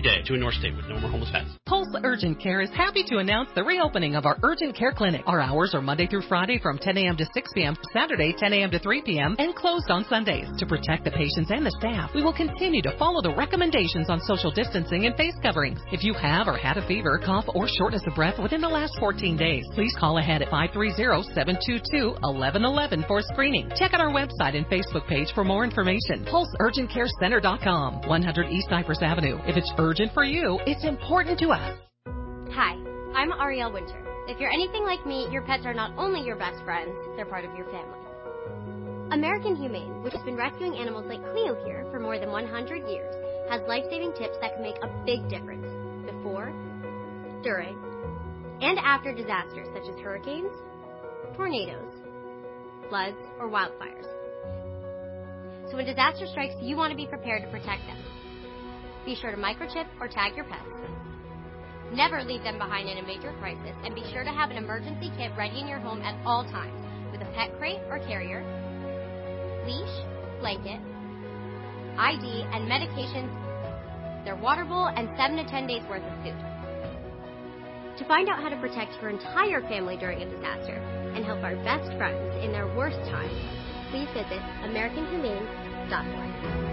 [SPEAKER 15] your state with No More Homeless Pets.
[SPEAKER 7] Pulse Urgent Care is happy to announce the reopening of our Urgent Care Clinic. Our hours are Monday through Friday from ten a.m. to six p.m., Saturday ten a.m. to three p.m., and closed on Sundays. To protect the patients and the staff, we will continue to follow the recommendations on social distancing and face coverings. If you have or had a fever, cough, or shortness of breath within the last fourteen days, please call ahead at five three zero, seven two two, one one one one for screening. Check out our website and Facebook page for more information. pulse urgent care center dot com, one hundred East Cypress Avenue. If it's urgent for you, it's important to us.
[SPEAKER 16] Hi, I'm Ariel Winter. If you're anything like me, your pets are not only your best friends, they're part of your family. American Humane, which has been rescuing animals like Cleo here for more than one hundred years, has life-saving tips that can make a big difference before, during, and after disasters such as hurricanes, tornadoes, floods, or wildfires. So when disaster strikes, you want to be prepared to protect them. Be sure to microchip or tag your pets. Never leave them behind in a major crisis, and be sure to have an emergency kit ready in your home at all times with a pet crate or carrier, leash, blanket, I D, and medications, their water bowl, and seven to ten days worth of food. To find out how to protect your entire family during a disaster and help our best friends in their worst times, please visit american humane dot org.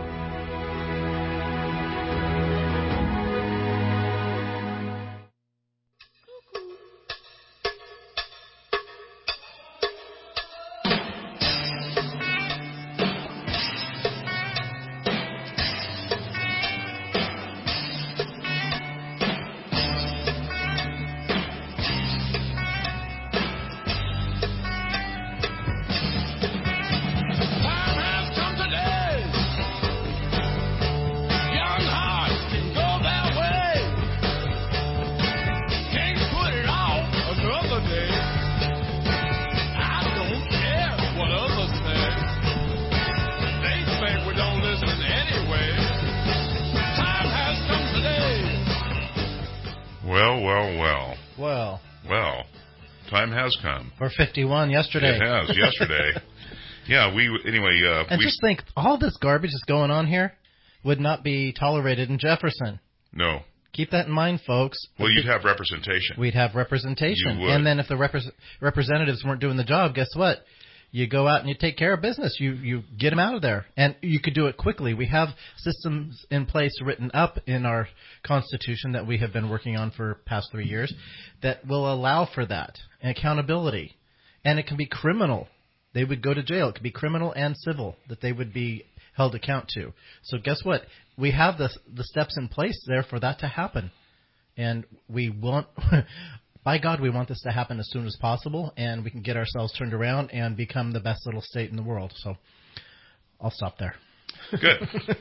[SPEAKER 4] Has come.
[SPEAKER 3] Or fifty-one yesterday.
[SPEAKER 4] It has, yesterday. yeah, we, anyway. Uh,
[SPEAKER 3] and
[SPEAKER 4] we,
[SPEAKER 3] just think, all this garbage that's going on here would not be tolerated in Jefferson.
[SPEAKER 4] No.
[SPEAKER 3] Keep that in mind, folks.
[SPEAKER 4] Well, you'd have representation.
[SPEAKER 3] We'd have representation.
[SPEAKER 4] You would.
[SPEAKER 3] And then if the repre- representatives weren't doing the job, guess what? You go out and you take care of business. You you get them out of there. And you could do it quickly. We have systems in place written up in our Constitution that we have been working on for past three years that will allow for that and accountability. And it can be criminal. They would go to jail. It could be criminal and civil that they would be held account to. So guess what? We have the the steps in place there for that to happen. And we want... By God, we want this to happen as soon as possible, and we can get ourselves turned around and become the best little state in the world. So I'll stop there.
[SPEAKER 4] Good.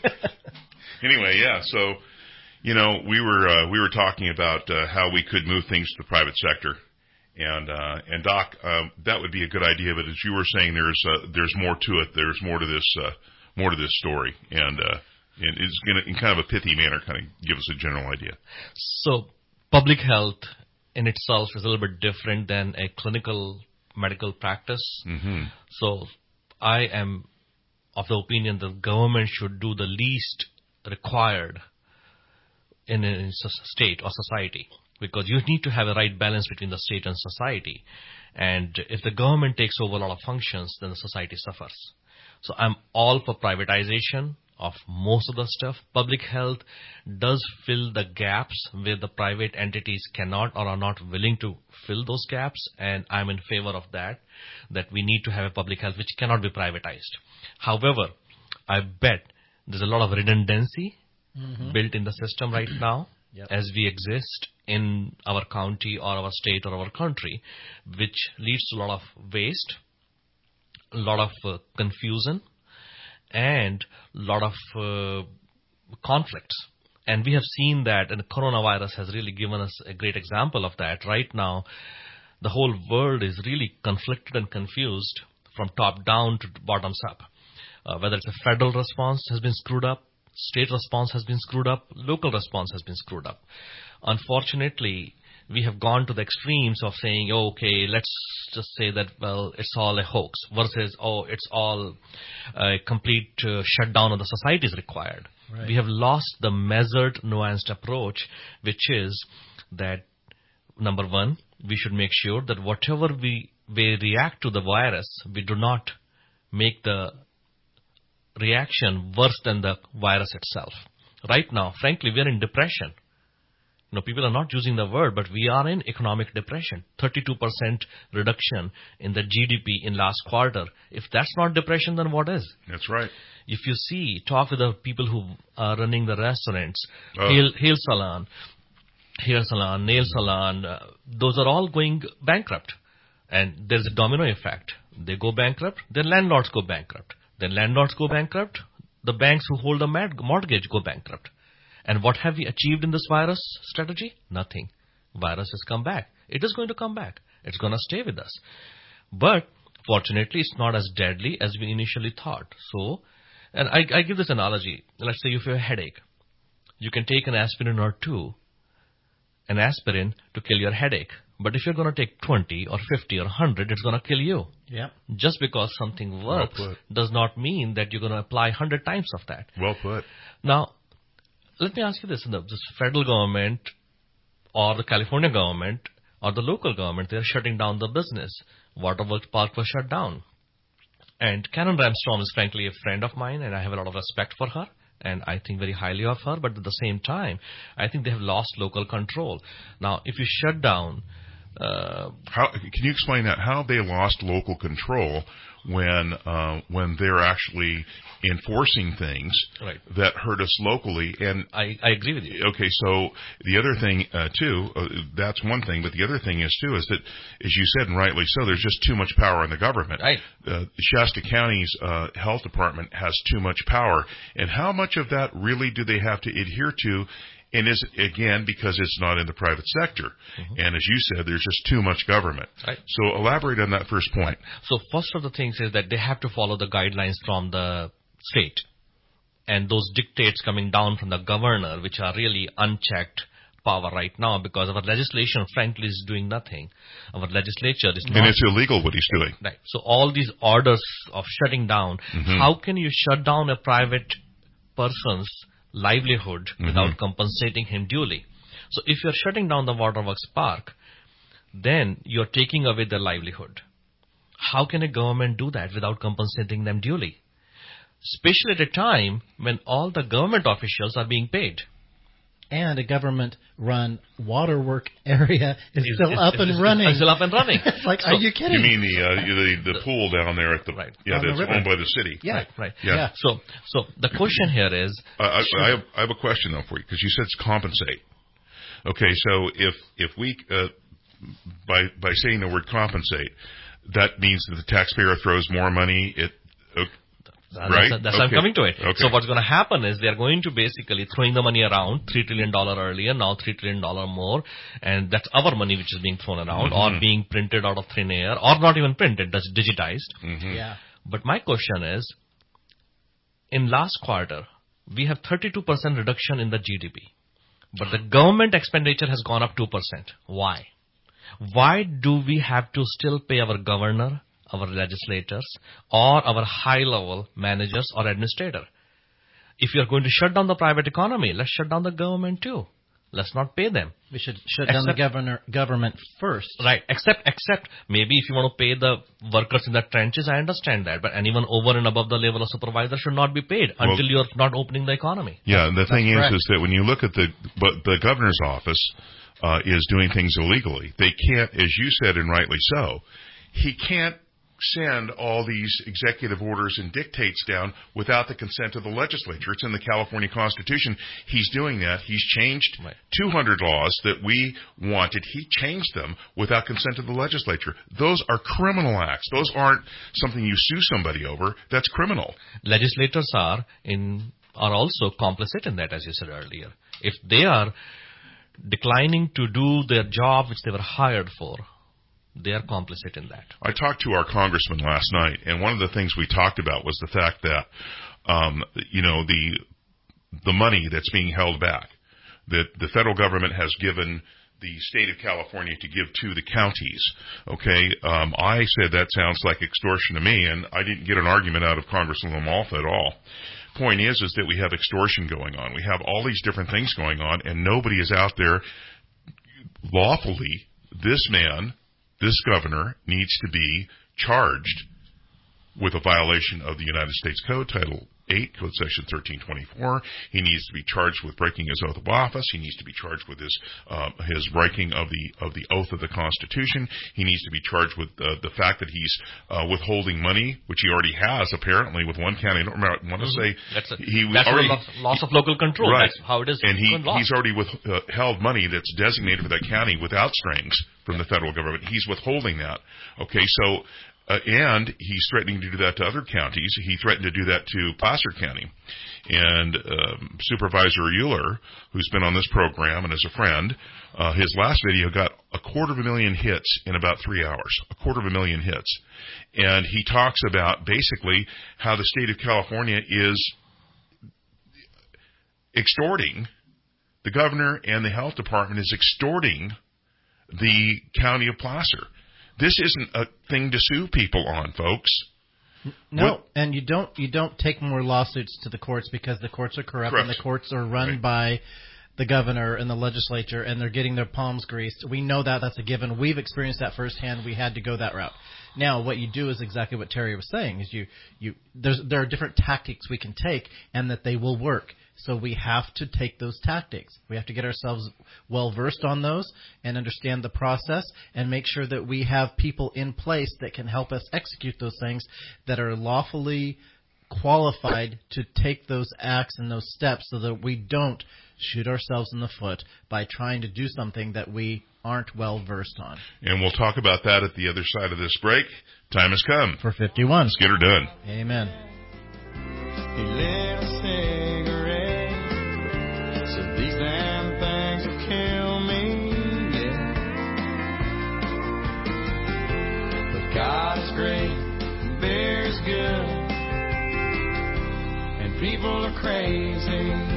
[SPEAKER 4] Anyway, yeah. So, you know, we were uh, we were talking about uh, how we could move things to the private sector, and uh, and Doc, uh, that would be a good idea. But as you were saying, there's uh, there's more to it. There's more to this uh, more to this story, and uh, and it's going to, in kind of a pithy manner, kind of give us a general idea.
[SPEAKER 11] So, public health in itself is a little bit different than a clinical medical practice.
[SPEAKER 4] Mm-hmm.
[SPEAKER 11] So I am of the opinion that government should do the least required in a state or society, because you need to have a right balance between the state and society. And if the government takes over a lot of functions, then the society suffers. So I'm all for privatization of most of the stuff. Public health does fill the gaps where the private entities cannot or are not willing to fill those gaps, and I'm in favor of that, that we need to have a public health which cannot be privatized. However, I bet there's a lot of redundancy mm-hmm. built in the system right now yep. as we exist in our county or our state or our country, which leads to a lot of waste, a lot of uh, confusion, and a lot of uh, conflicts. And we have seen that, and the coronavirus has really given us a great example of that. Right now, the whole world is really conflicted and confused from top down to bottoms up. Uh, whether it's a federal response has been screwed up, state response has been screwed up, local response has been screwed up. Unfortunately, we have gone to the extremes of saying, oh, okay, let's just say that, well, it's all a hoax, versus, oh, it's all a complete uh, shutdown of the society is required. Right. We have lost the measured, nuanced approach, which is that, number one, we should make sure that whatever we, we react to the virus, we do not make the reaction worse than the virus itself. Right now, frankly, we are in depression. You know, people are not using the word, but we are in economic depression. thirty-two percent reduction in the G D P in last quarter. If that's not depression, then what is?
[SPEAKER 4] That's right.
[SPEAKER 11] If you see, talk with the people who are running the restaurants,
[SPEAKER 4] Oh.
[SPEAKER 11] hair, hair salon, hair salon, nail salon, uh, those are all going bankrupt. And there's a domino effect. They go bankrupt, then landlords go bankrupt. Then landlords go bankrupt, the banks who hold a mortgage go bankrupt. And what have we achieved in this virus strategy? Nothing. Virus has come back. It is going to come back. It's going to stay with us. But fortunately, it's not as deadly as we initially thought. So, and I, I give this analogy. Let's say if you have a headache, you can take an aspirin or two, an aspirin to kill your headache. But if you're going to take twenty or fifty or one hundred, it's going to kill you.
[SPEAKER 3] Yeah.
[SPEAKER 11] Just because something works
[SPEAKER 4] Well
[SPEAKER 11] does not mean that you're going to apply one hundred times of that.
[SPEAKER 4] Well put.
[SPEAKER 11] Now, let me ask you this. The this federal government or the California government or the local government, they're shutting down the business. Waterworks Park was shut down. And Karen Ramstrom is frankly a friend of mine, and I have a lot of respect for her. And I think very highly of her. But at the same time, I think they have lost local control. Now, if you shut down... Uh,
[SPEAKER 4] How can you explain that? How they lost local control when uh, when they're actually enforcing things
[SPEAKER 11] right.
[SPEAKER 4] that hurt us locally? And
[SPEAKER 11] I, I agree with you.
[SPEAKER 4] Okay, so the other thing uh, too, uh, that's one thing. But the other thing is too is that, as you said, and rightly so, there's just too much power in the government.
[SPEAKER 11] Right.
[SPEAKER 4] Uh, Shasta County's uh, health department has too much power, and how much of that really do they have to adhere to? And is again because it's not in the private sector, mm-hmm. and as you said, there's just too much government.
[SPEAKER 11] Right.
[SPEAKER 4] So elaborate on that first point.
[SPEAKER 11] So first of the things is that they have to follow the guidelines from the state, and those dictates coming down from the governor, which are really unchecked power right now, because our legislation, frankly, is doing nothing. Our legislature is not,
[SPEAKER 4] and it's illegal what he's doing.
[SPEAKER 11] Right. So all these orders of shutting down, mm-hmm. how can you shut down a private person's livelihood mm-hmm. without compensating him duly? So if you're shutting down the Waterworks Park, then you're taking away their livelihood. How can a government do that without compensating them duly? Especially at a time when all the government officials are being paid.
[SPEAKER 3] And a government-run waterwork area is
[SPEAKER 11] It's-
[SPEAKER 3] still
[SPEAKER 11] it's-
[SPEAKER 3] up
[SPEAKER 11] it's-
[SPEAKER 3] and running.
[SPEAKER 11] it's still up and running.
[SPEAKER 3] It's like,
[SPEAKER 11] So-
[SPEAKER 3] are you kidding?
[SPEAKER 4] You mean the uh, the, the pool down there at the
[SPEAKER 11] right.
[SPEAKER 4] yeah
[SPEAKER 3] On the
[SPEAKER 4] that's
[SPEAKER 3] river.
[SPEAKER 4] owned by the city?
[SPEAKER 3] Yeah.
[SPEAKER 11] Right, right.
[SPEAKER 4] Yeah.
[SPEAKER 3] Yeah.
[SPEAKER 11] So, so the question here is,
[SPEAKER 4] Uh, I, I, have, I have a question though for you, because you said it's compensate. Okay, so if if we uh, by by saying the word compensate, that means that the taxpayer throws more money. It okay,
[SPEAKER 11] That's,
[SPEAKER 4] right?
[SPEAKER 11] that's, that's
[SPEAKER 4] okay.
[SPEAKER 11] I'm coming to it.
[SPEAKER 4] Okay.
[SPEAKER 11] So what's going to happen is they're going to basically throwing the money around, three trillion dollars earlier, now three trillion dollars more, and that's our money which is being thrown around
[SPEAKER 4] Mm-hmm.
[SPEAKER 11] or being printed out of thin air, or not even printed, that's digitized.
[SPEAKER 4] Mm-hmm.
[SPEAKER 3] Yeah.
[SPEAKER 11] But my question is, in last quarter, we have thirty-two percent reduction in the G D P, but the government expenditure has gone up two percent. Why? Why do we have to still pay our governor, our legislators, or our high-level managers or administrator? If you're going to shut down the private economy, let's shut down the government too. Let's not pay them.
[SPEAKER 3] We should shut down the
[SPEAKER 11] Except-
[SPEAKER 3] governor, government first.
[SPEAKER 11] Right. Except, except maybe if you want to pay the workers in the trenches, I understand that. But anyone over and above the level of supervisor should not be paid
[SPEAKER 4] Well-
[SPEAKER 11] until you're not opening the economy.
[SPEAKER 4] Yeah, and the thing is,
[SPEAKER 3] correct.
[SPEAKER 4] is that when you look at the but the governor's office uh, is doing things illegally. They can't, as you said, and rightly so, he can't send all these executive orders and dictates down without the consent of the legislature. It's in the California Constitution. He's doing that. He's changed
[SPEAKER 11] Right.
[SPEAKER 4] two hundred laws that we wanted. He changed them without consent of the legislature. Those are criminal acts. Those aren't something you sue somebody over. That's criminal.
[SPEAKER 11] Legislators are in are also complicit in that, as you said earlier. If they are declining to do their job which they were hired for, they are complicit in that.
[SPEAKER 4] I talked to our congressman last night, and one of the things we talked about was the fact that, um, you know, the the money that's being held back, that the federal government has given the state of California to give to the counties. Okay, um, I said that sounds like extortion to me, and I didn't get an argument out of Congressman LaMalfa at all. Point is, is that we have extortion going on. We have all these different things going on, and nobody is out there lawfully. This man, this governor, needs to be charged with a violation of the United States Code, Title eight, Code Section thirteen twenty-four. He needs to be charged with breaking his oath of office. He needs to be charged with his uh, his breaking of the of the oath of the Constitution. He needs to be charged with uh, the fact that he's uh, withholding money, which he already has apparently with one county. I don't remember, I want to say
[SPEAKER 11] that's a,
[SPEAKER 4] he
[SPEAKER 11] that's
[SPEAKER 4] already
[SPEAKER 11] loss, loss of local control.
[SPEAKER 4] Right.
[SPEAKER 11] That's how it is.
[SPEAKER 4] And he he's already withheld money that's designated for that county without strings from the federal government. He's withholding that. Okay, so. Uh, and he's threatening to do that to other counties. He threatened to do that to Placer County. And um, Supervisor Euler, who's been on this program and is a friend, uh, his last video got a quarter of a million hits in about three hours. A quarter of a million hits. And he talks about basically how the state of California is extorting, the governor and the health department is extorting the county of Placer. This isn't a thing to sue people on, folks.
[SPEAKER 3] No,
[SPEAKER 4] what?
[SPEAKER 3] And you don't you don't take more lawsuits to the courts because the courts are corrupt, corrupt. and the courts are run right. by the governor and the legislature, and they're getting their palms greased. We know that. That's a given. We've experienced that firsthand. We had to go that route. Now, what you do is exactly what Terry was saying, is you, you there's there are different tactics we can take, and that they will work. So we have to take those tactics. We have to get ourselves well-versed on those and understand the process and make sure that we have people in place that can help us execute those things that are lawfully qualified to take those acts and those steps so that we don't shoot ourselves in the foot by trying to do something that we aren't well-versed on.
[SPEAKER 4] And we'll talk about that at the other side of this break. Time has come.
[SPEAKER 3] For fifty-one.
[SPEAKER 4] Let's get her done.
[SPEAKER 3] Amen.
[SPEAKER 14] He lit a cigarette, said these damn things will kill me, yeah. But God is great, beer is good, and people are crazy.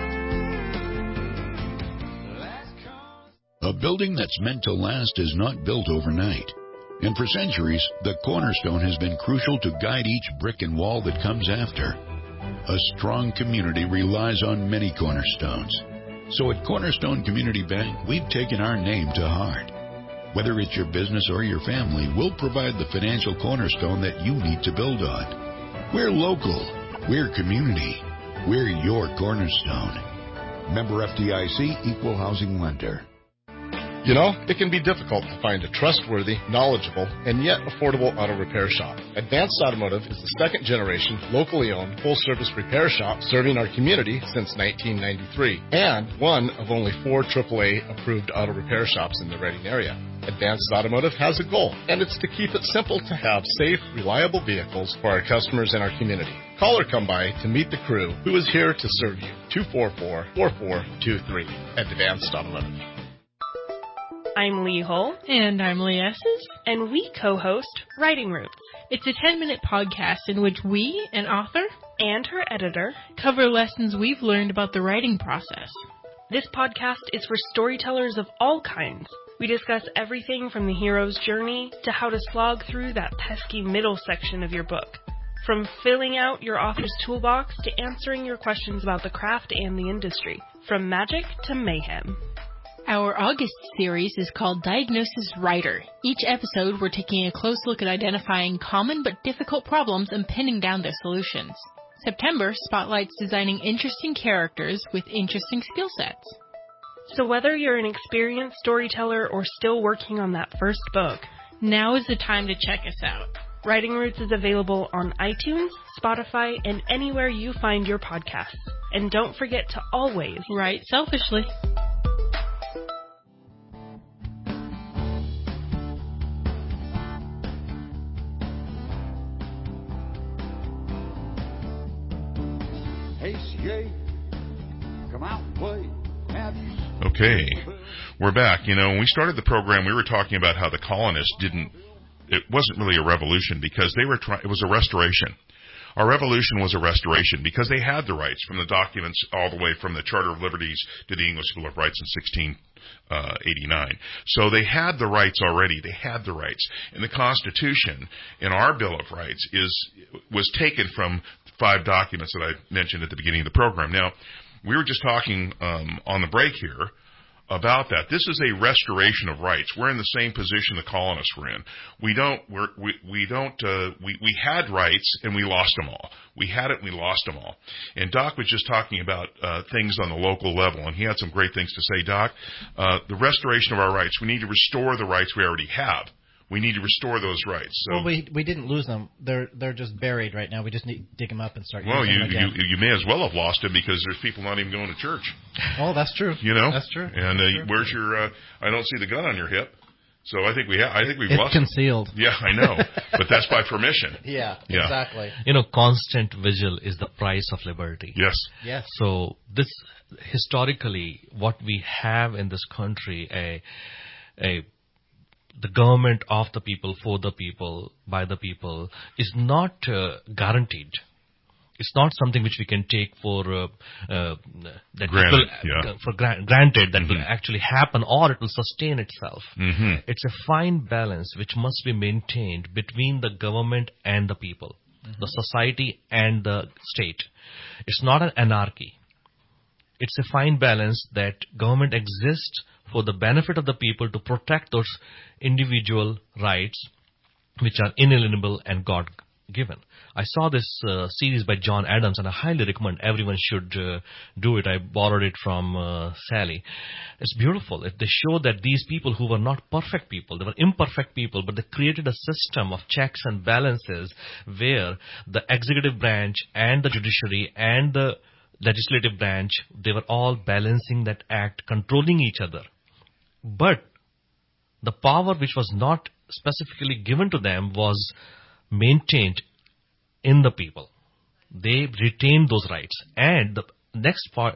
[SPEAKER 17] A building that's meant to last is not built overnight. And for centuries, the cornerstone has been crucial to guide each brick and wall that comes after. A strong community relies on many cornerstones. So at Cornerstone Community Bank, we've taken our name to heart. Whether it's your business or your family, we'll provide the financial cornerstone that you need to build on. We're local. We're community. We're your cornerstone. Member F D I C, Equal Housing Lender.
[SPEAKER 18] You know, it can be difficult to find a trustworthy, knowledgeable, and yet affordable auto repair shop. Advanced Automotive is the second generation, locally owned, full-service repair shop serving our community since nineteen ninety-three, and one of only four triple A approved auto repair shops in the Redding area. Advanced Automotive has a goal, and it's to keep it simple to have safe, reliable vehicles for our customers and our community. Call or come by to meet the crew who is here to serve you. two four four, four four two three. Advanced Automotive.
[SPEAKER 19] I'm Lee Hull.
[SPEAKER 5] And I'm Lee Esses.
[SPEAKER 19] And we co-host Writing Roots.
[SPEAKER 5] It's a ten-minute podcast in which we, an author,
[SPEAKER 19] and her editor,
[SPEAKER 5] cover lessons we've learned about the writing process.
[SPEAKER 19] This podcast is for storytellers of all kinds. We discuss everything from the hero's journey to how to slog through that pesky middle section of your book. From filling out your author's toolbox to answering your questions about the craft and the industry. From magic to mayhem.
[SPEAKER 5] Our August series is called Diagnosis Writer. Each episode, we're taking a close look at identifying common but difficult problems and pinning down their solutions. September spotlights designing interesting characters with interesting skill sets.
[SPEAKER 19] So whether you're an experienced storyteller or still working on that first book,
[SPEAKER 5] now is the time to check us out.
[SPEAKER 19] Writing Roots is available on iTunes, Spotify, and anywhere you find your podcasts. And don't forget to always
[SPEAKER 5] write selfishly.
[SPEAKER 17] Come out and play.
[SPEAKER 4] Okay, we're back. You know, when we started the program, we were talking about how the colonists didn't, it wasn't really a revolution because they were trying, it was a restoration. Our revolution was a restoration because they had the rights from the documents all the way from the Charter of Liberties to the English Bill of Rights in sixteen eighty-nine. So they had the rights already. They had the rights. And the Constitution in our Bill of Rights is was taken from five documents that I mentioned at the beginning of the program. Now, we were just talking um, on the break here about that. This is a restoration of rights. We're in the same position the colonists were in. We don't, we're, we, we don't, uh, we, we had rights and we lost them all. We had it and we lost them all. And Doc was just talking about, uh, things on the local level, and he had some great things to say. Doc, uh, the restoration of our rights, we need to restore the rights we already have. We need to restore those rights. So,
[SPEAKER 3] well, we we didn't lose them. They're they're just buried right now. We just need to dig them up and start
[SPEAKER 4] well,
[SPEAKER 3] using
[SPEAKER 4] you,
[SPEAKER 3] them again.
[SPEAKER 4] you you may as well have lost them because there's people not even going to church.
[SPEAKER 3] Oh, that's true.
[SPEAKER 4] You know,
[SPEAKER 3] that's true.
[SPEAKER 4] And uh,
[SPEAKER 3] that's true.
[SPEAKER 4] where's your? Uh, I don't see the gun on your hip. So I think we ha- I think we've
[SPEAKER 3] it's
[SPEAKER 4] lost.
[SPEAKER 3] It's concealed.
[SPEAKER 4] Them. Yeah, I know, but that's by permission.
[SPEAKER 3] Yeah,
[SPEAKER 4] yeah,
[SPEAKER 3] exactly.
[SPEAKER 11] You know, constant vigil is the price of liberty.
[SPEAKER 4] Yes.
[SPEAKER 3] Yes.
[SPEAKER 11] So this historically, what we have in this country, a a the government of the people, for the people, by the people, is not uh, guaranteed. It's not something which we can take for uh, uh, that
[SPEAKER 4] granted,
[SPEAKER 11] will,
[SPEAKER 4] yeah.
[SPEAKER 11] uh, for gra- granted that
[SPEAKER 4] mm-hmm.
[SPEAKER 11] will actually happen, or it will sustain itself.
[SPEAKER 4] Mm-hmm.
[SPEAKER 11] It's a fine balance which must be maintained between the government and the people, mm-hmm. the society and the state. It's not an anarchy. It's a fine balance that government exists for the benefit of the people to protect those individual rights which are inalienable and God-given. I saw this uh, series by John Adams, and I highly recommend everyone should uh, do it. I borrowed it from uh, Sally. It's beautiful. They show that these people who were not perfect people, they were imperfect people, but they created a system of checks and balances where the executive branch and the judiciary and the legislative branch, they were all balancing that act, controlling each other. But the power which was not specifically given to them was maintained in the people. They retained those rights. And the next part,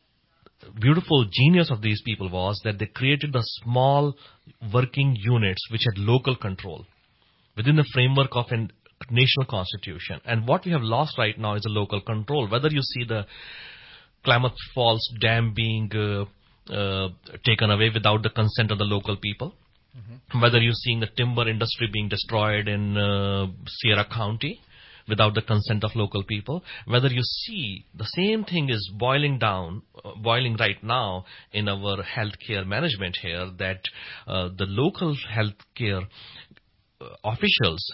[SPEAKER 11] beautiful genius of these people was that they created the small working units which had local control within the framework of a national constitution. And what we have lost right now is a local control. Whether you see the Klamath Falls Dam being uh, uh, taken away without the consent of the local people, mm-hmm. whether you're seeing the timber industry being destroyed in uh, Sierra County without the consent of local people, whether you see the same thing is boiling down, uh, boiling right now in our healthcare management here, that uh, the local healthcare uh, officials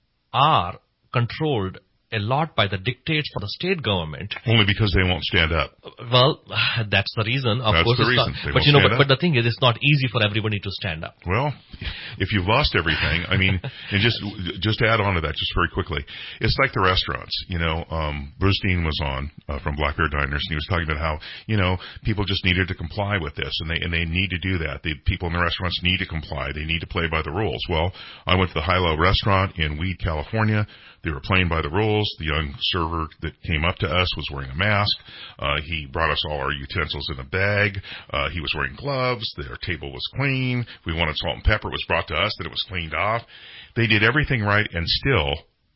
[SPEAKER 11] are controlled a lot by the dictates of the state government.
[SPEAKER 4] Only because they won't stand up.
[SPEAKER 11] Well, that's the reason. Of
[SPEAKER 4] that's
[SPEAKER 11] course,
[SPEAKER 4] the reason.
[SPEAKER 11] Not, but you know, but, but the thing is, it's not easy for everybody to stand up.
[SPEAKER 4] Well, if you've lost everything, I mean, and just just to add on to that, just very quickly, it's like the restaurants. You know, um, Bruce Dean was on uh, from Black Bear Diners, and he was talking about how you know people just needed to comply with this, and they and they need to do that. The people in the restaurants need to comply. They need to play by the rules. Well, I went to the High Low restaurant in Weed, California. They were playing by the rules. The young server that came up to us was wearing a mask. Uh, he brought us all our utensils in a bag. Uh, he was wearing gloves. Their table was clean. If we wanted salt and pepper, it was brought to us, that it was cleaned off. They did everything right, and still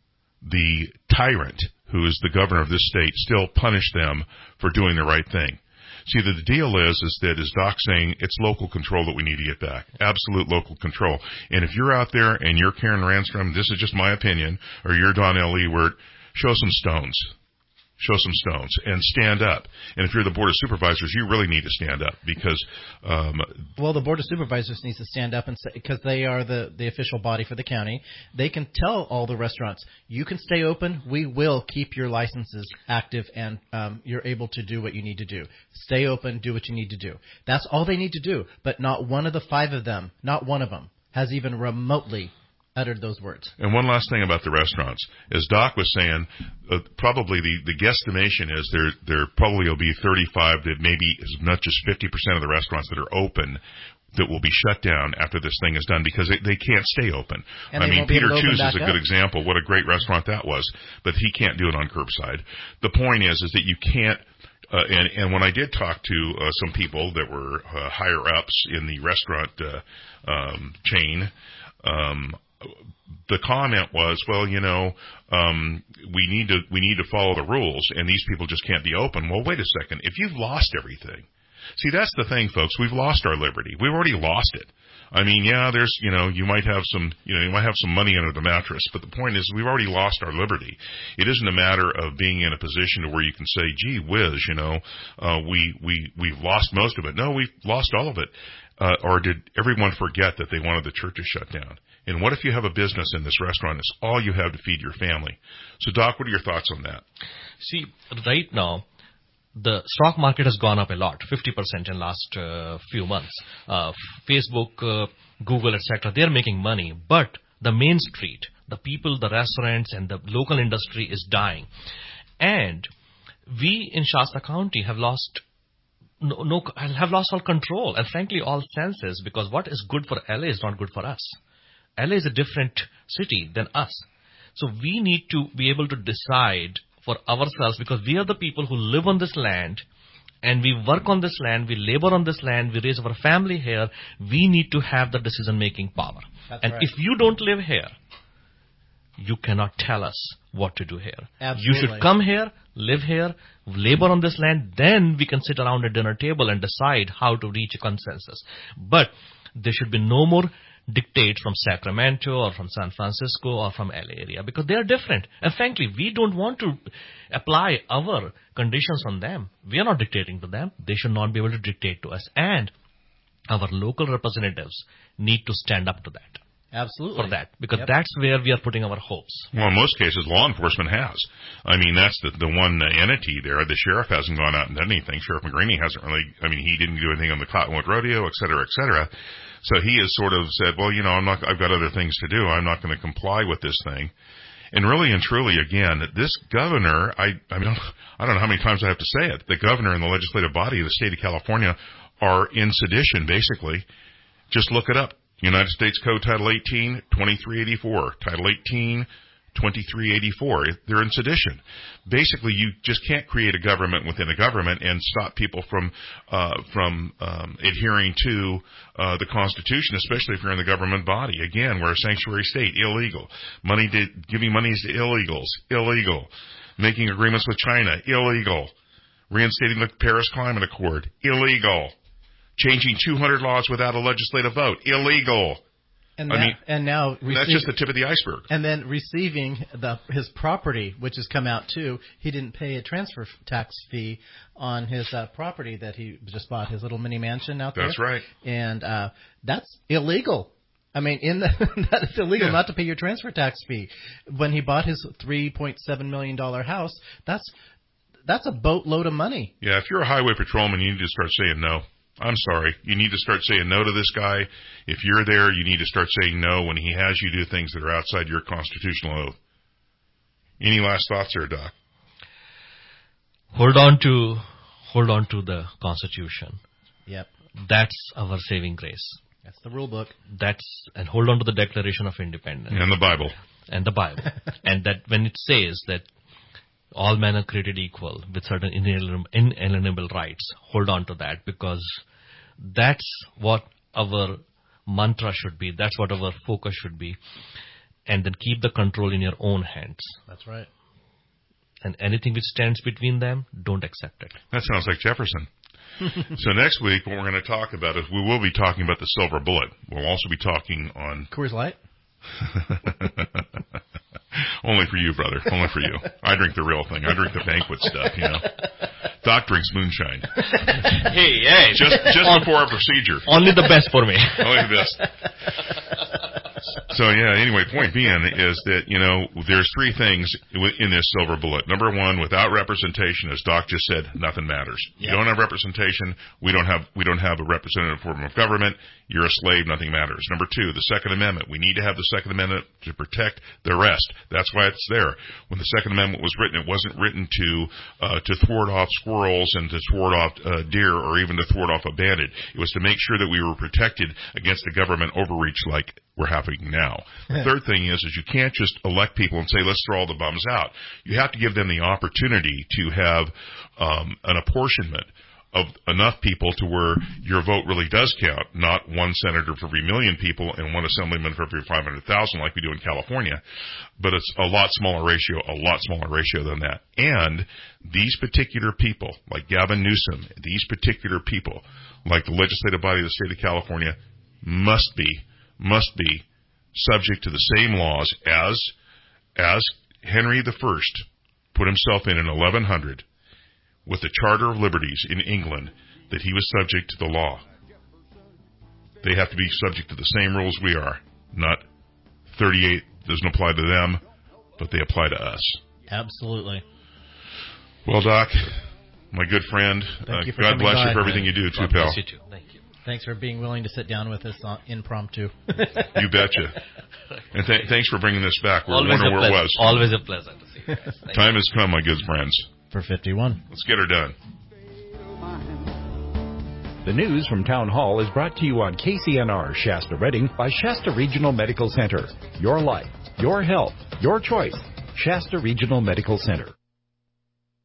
[SPEAKER 4] the tyrant, who is the governor of this state, still punished them for doing the right thing. See, the, the deal is, is that, as Doc's saying, it's local control that we need to get back. Absolute local control. And if you're out there and you're Karen Randstrom, this is just my opinion, or you're Donnell Ewert, show some stones. Show some stones and stand up. And if you're the Board of Supervisors, you really need to stand up because... Um,
[SPEAKER 3] well, the Board of Supervisors needs to stand up and say, because they are the, the official body for the county. They can tell all the restaurants, you can stay open. We will keep your licenses active and um, you're able to do what you need to do. Stay open, do what you need to do. That's all they need to do. But not one of the five of them, not one of them, has even remotely uttered those words.
[SPEAKER 4] And one last thing about the restaurants. As Doc was saying, uh, probably the, the guesstimation is there there probably will be thirty-five to maybe as much as fifty percent of the restaurants that are open that will be shut down after this thing is done because they, they can't stay open.
[SPEAKER 3] And
[SPEAKER 4] I mean, Peter Choose is a
[SPEAKER 3] up.
[SPEAKER 4] good example. What a great restaurant that was. But he can't do it on curbside. The point is, is that you can't Uh, and, and when I did talk to uh, some people that were uh, higher ups in the restaurant uh, um, chain, um, the comment was, well, you know, um, we need to we need to follow the rules, and these people just can't be open. Well, wait a second. If you've lost everything, see, that's the thing, folks. We've lost our liberty. We've already lost it. I mean, yeah, there's, you know, you might have some, you know, you might have some money under the mattress, but the point is we've already lost our liberty. It isn't a matter of being in a position to where you can say, gee whiz, you know, uh, we, we, we've lost most of it. No, we've lost all of it. Uh, or did everyone forget that they wanted the churches shut down? And what if you have a business in this restaurant? It's all you have to feed your family. So, Doc, what are your thoughts on that?
[SPEAKER 11] See, right now, the stock market has gone up a lot, fifty percent in the last uh, few months. Uh, Facebook, uh, Google, et cetera, they're making money. But the main street, the people, the restaurants, and the local industry is dying. And we in Shasta County have lost no, no have lost all control and, frankly, all senses, because what is good for L A is not good for us. L A is a different city than us. So we need to be able to decide for ourselves, because we are the people who live on this land, and we work on this land, we labor on this land, we raise our family here. We need to have the decision-making power. That's and right. If you don't live here, you cannot tell us what to do here.
[SPEAKER 3] Absolutely.
[SPEAKER 11] You should come here, live here, labor on this land, then we can sit around a dinner table and decide how to reach a consensus. But there should be no more dictate from Sacramento or from San Francisco or from L A area, because they are different. And frankly, we don't want to apply our conditions on them. We are not dictating to them. They should not be able to dictate to us. And our local representatives need to stand up to that.
[SPEAKER 3] Absolutely.
[SPEAKER 11] For that, because
[SPEAKER 3] yep.
[SPEAKER 11] that's where we are putting our hopes.
[SPEAKER 4] Well, in most cases, law enforcement has. I mean, that's the the one entity there. The sheriff hasn't gone out and done anything. Sheriff McGraney hasn't really, I mean, he didn't do anything on the Cottonwood Rodeo, et cetera, et cetera. So he has sort of said, well, you know, I'm not, I've got other things to do. I'm not going to comply with this thing. And really and truly, again, this governor, I, I mean, I don't know how many times I have to say it. The governor and the legislative body of the state of California are in sedition, basically. Just look it up. United States Code Title eighteen, twenty-three eighty-four. Title eighteen, twenty-three eighty-four. They're in sedition. Basically, you just can't create a government within a government and stop people from uh, from um, adhering to uh, the Constitution, especially if you're in the government body. Again, we're a sanctuary state. Illegal. Money to, giving monies to illegals. Illegal. Making agreements with China. Illegal. Reinstating the Paris Climate Accord. Illegal. Changing two hundred laws without a legislative vote. Illegal.
[SPEAKER 3] And,
[SPEAKER 4] I
[SPEAKER 3] that,
[SPEAKER 4] mean,
[SPEAKER 3] and now
[SPEAKER 4] receive, that's just the tip of the iceberg.
[SPEAKER 3] And then receiving the his property, which has come out too. He didn't pay a transfer tax fee on his uh, property that he just bought, his little mini mansion out there.
[SPEAKER 4] That's right.
[SPEAKER 3] And uh, that's illegal. I mean, in the, that is illegal yeah. not to pay your transfer tax fee. When he bought his three point seven million dollars house, that's that's a boatload of money.
[SPEAKER 4] Yeah, if you're a highway patrolman, you need to start saying no. I'm sorry. You need to start saying no to this guy. If you're there, you need to start saying no when he has you do things that are outside your constitutional oath. Any last thoughts there, Doc?
[SPEAKER 11] Hold on to, hold on to the Constitution.
[SPEAKER 3] Yep.
[SPEAKER 11] That's our saving grace.
[SPEAKER 3] That's the rule book.
[SPEAKER 11] That's, and hold on to the Declaration of Independence.
[SPEAKER 4] And the Bible.
[SPEAKER 11] And the Bible. And that when it says that all men are created equal with certain inalienable rights, hold on to that, because that's what our mantra should be. That's what our focus should be. And then keep the control in your own hands.
[SPEAKER 3] That's right.
[SPEAKER 11] And anything which stands between them, don't accept it.
[SPEAKER 4] That sounds like Jefferson. So next week, what we're going to talk about is we will be talking about the silver bullet. We'll also be talking on
[SPEAKER 3] Coors Light.
[SPEAKER 4] Only for you, brother. Only for you. I drink the real thing. I drink the banquet stuff, you know. Doc drinks moonshine.
[SPEAKER 11] Hey, hey.
[SPEAKER 4] Just just on, before our procedure.
[SPEAKER 11] Only the best for me.
[SPEAKER 4] Only the best. So, yeah, anyway, point being is that, you know, there's three things in this silver bullet. Number one, without representation, as Doc just said, nothing matters. Yep. You don't have representation, we don't have we don't have a representative form of government, you're a slave, nothing matters. Number two, the Second Amendment. We need to have the Second Amendment to protect the rest. That's why it's there. When the Second Amendment was written, it wasn't written to uh, to thwart off squirrels and to thwart off uh, deer or even to thwart off a bandit. It was to make sure that we were protected against the government overreach like we're happening now. The third thing is, is you can't just elect people and say, let's throw all the bums out. You have to give them the opportunity to have um, an apportionment of enough people to where your vote really does count, not one senator for every million people and one assemblyman for every five hundred thousand like we do in California, but it's a lot smaller ratio, a lot smaller ratio than that. And these particular people, like Gavin Newsom, these particular people, like the legislative body of the state of California, must be, must be subject to the same laws as, as Henry the First put himself in in eleven hundred with the Charter of Liberties in England, that he was subject to the law. They have to be subject to the same rules we are. Not thirty-eight doesn't apply to them, but they apply to us.
[SPEAKER 3] Absolutely.
[SPEAKER 4] Well, Doc, my good friend, uh,
[SPEAKER 3] you
[SPEAKER 4] God bless
[SPEAKER 3] by.
[SPEAKER 4] you for everything you do, too,
[SPEAKER 11] God
[SPEAKER 4] pal.
[SPEAKER 11] bless you too. Thank you.
[SPEAKER 3] Thanks for being willing to sit down with us on, impromptu.
[SPEAKER 4] You betcha. And th- thanks for bringing this back. We're
[SPEAKER 11] Always
[SPEAKER 4] wondering
[SPEAKER 11] a
[SPEAKER 4] where
[SPEAKER 11] pleasure.
[SPEAKER 4] it was.
[SPEAKER 11] Always a pleasure to see you guys. Thank
[SPEAKER 4] Time
[SPEAKER 11] you.
[SPEAKER 4] has come, my good friends.
[SPEAKER 3] For fifty-one.
[SPEAKER 4] Let's get her done.
[SPEAKER 8] The news from Town Hall is brought to you on K C N R Shasta Redding by Shasta Regional Medical Center. Your life, your health, your choice. Shasta Regional Medical Center.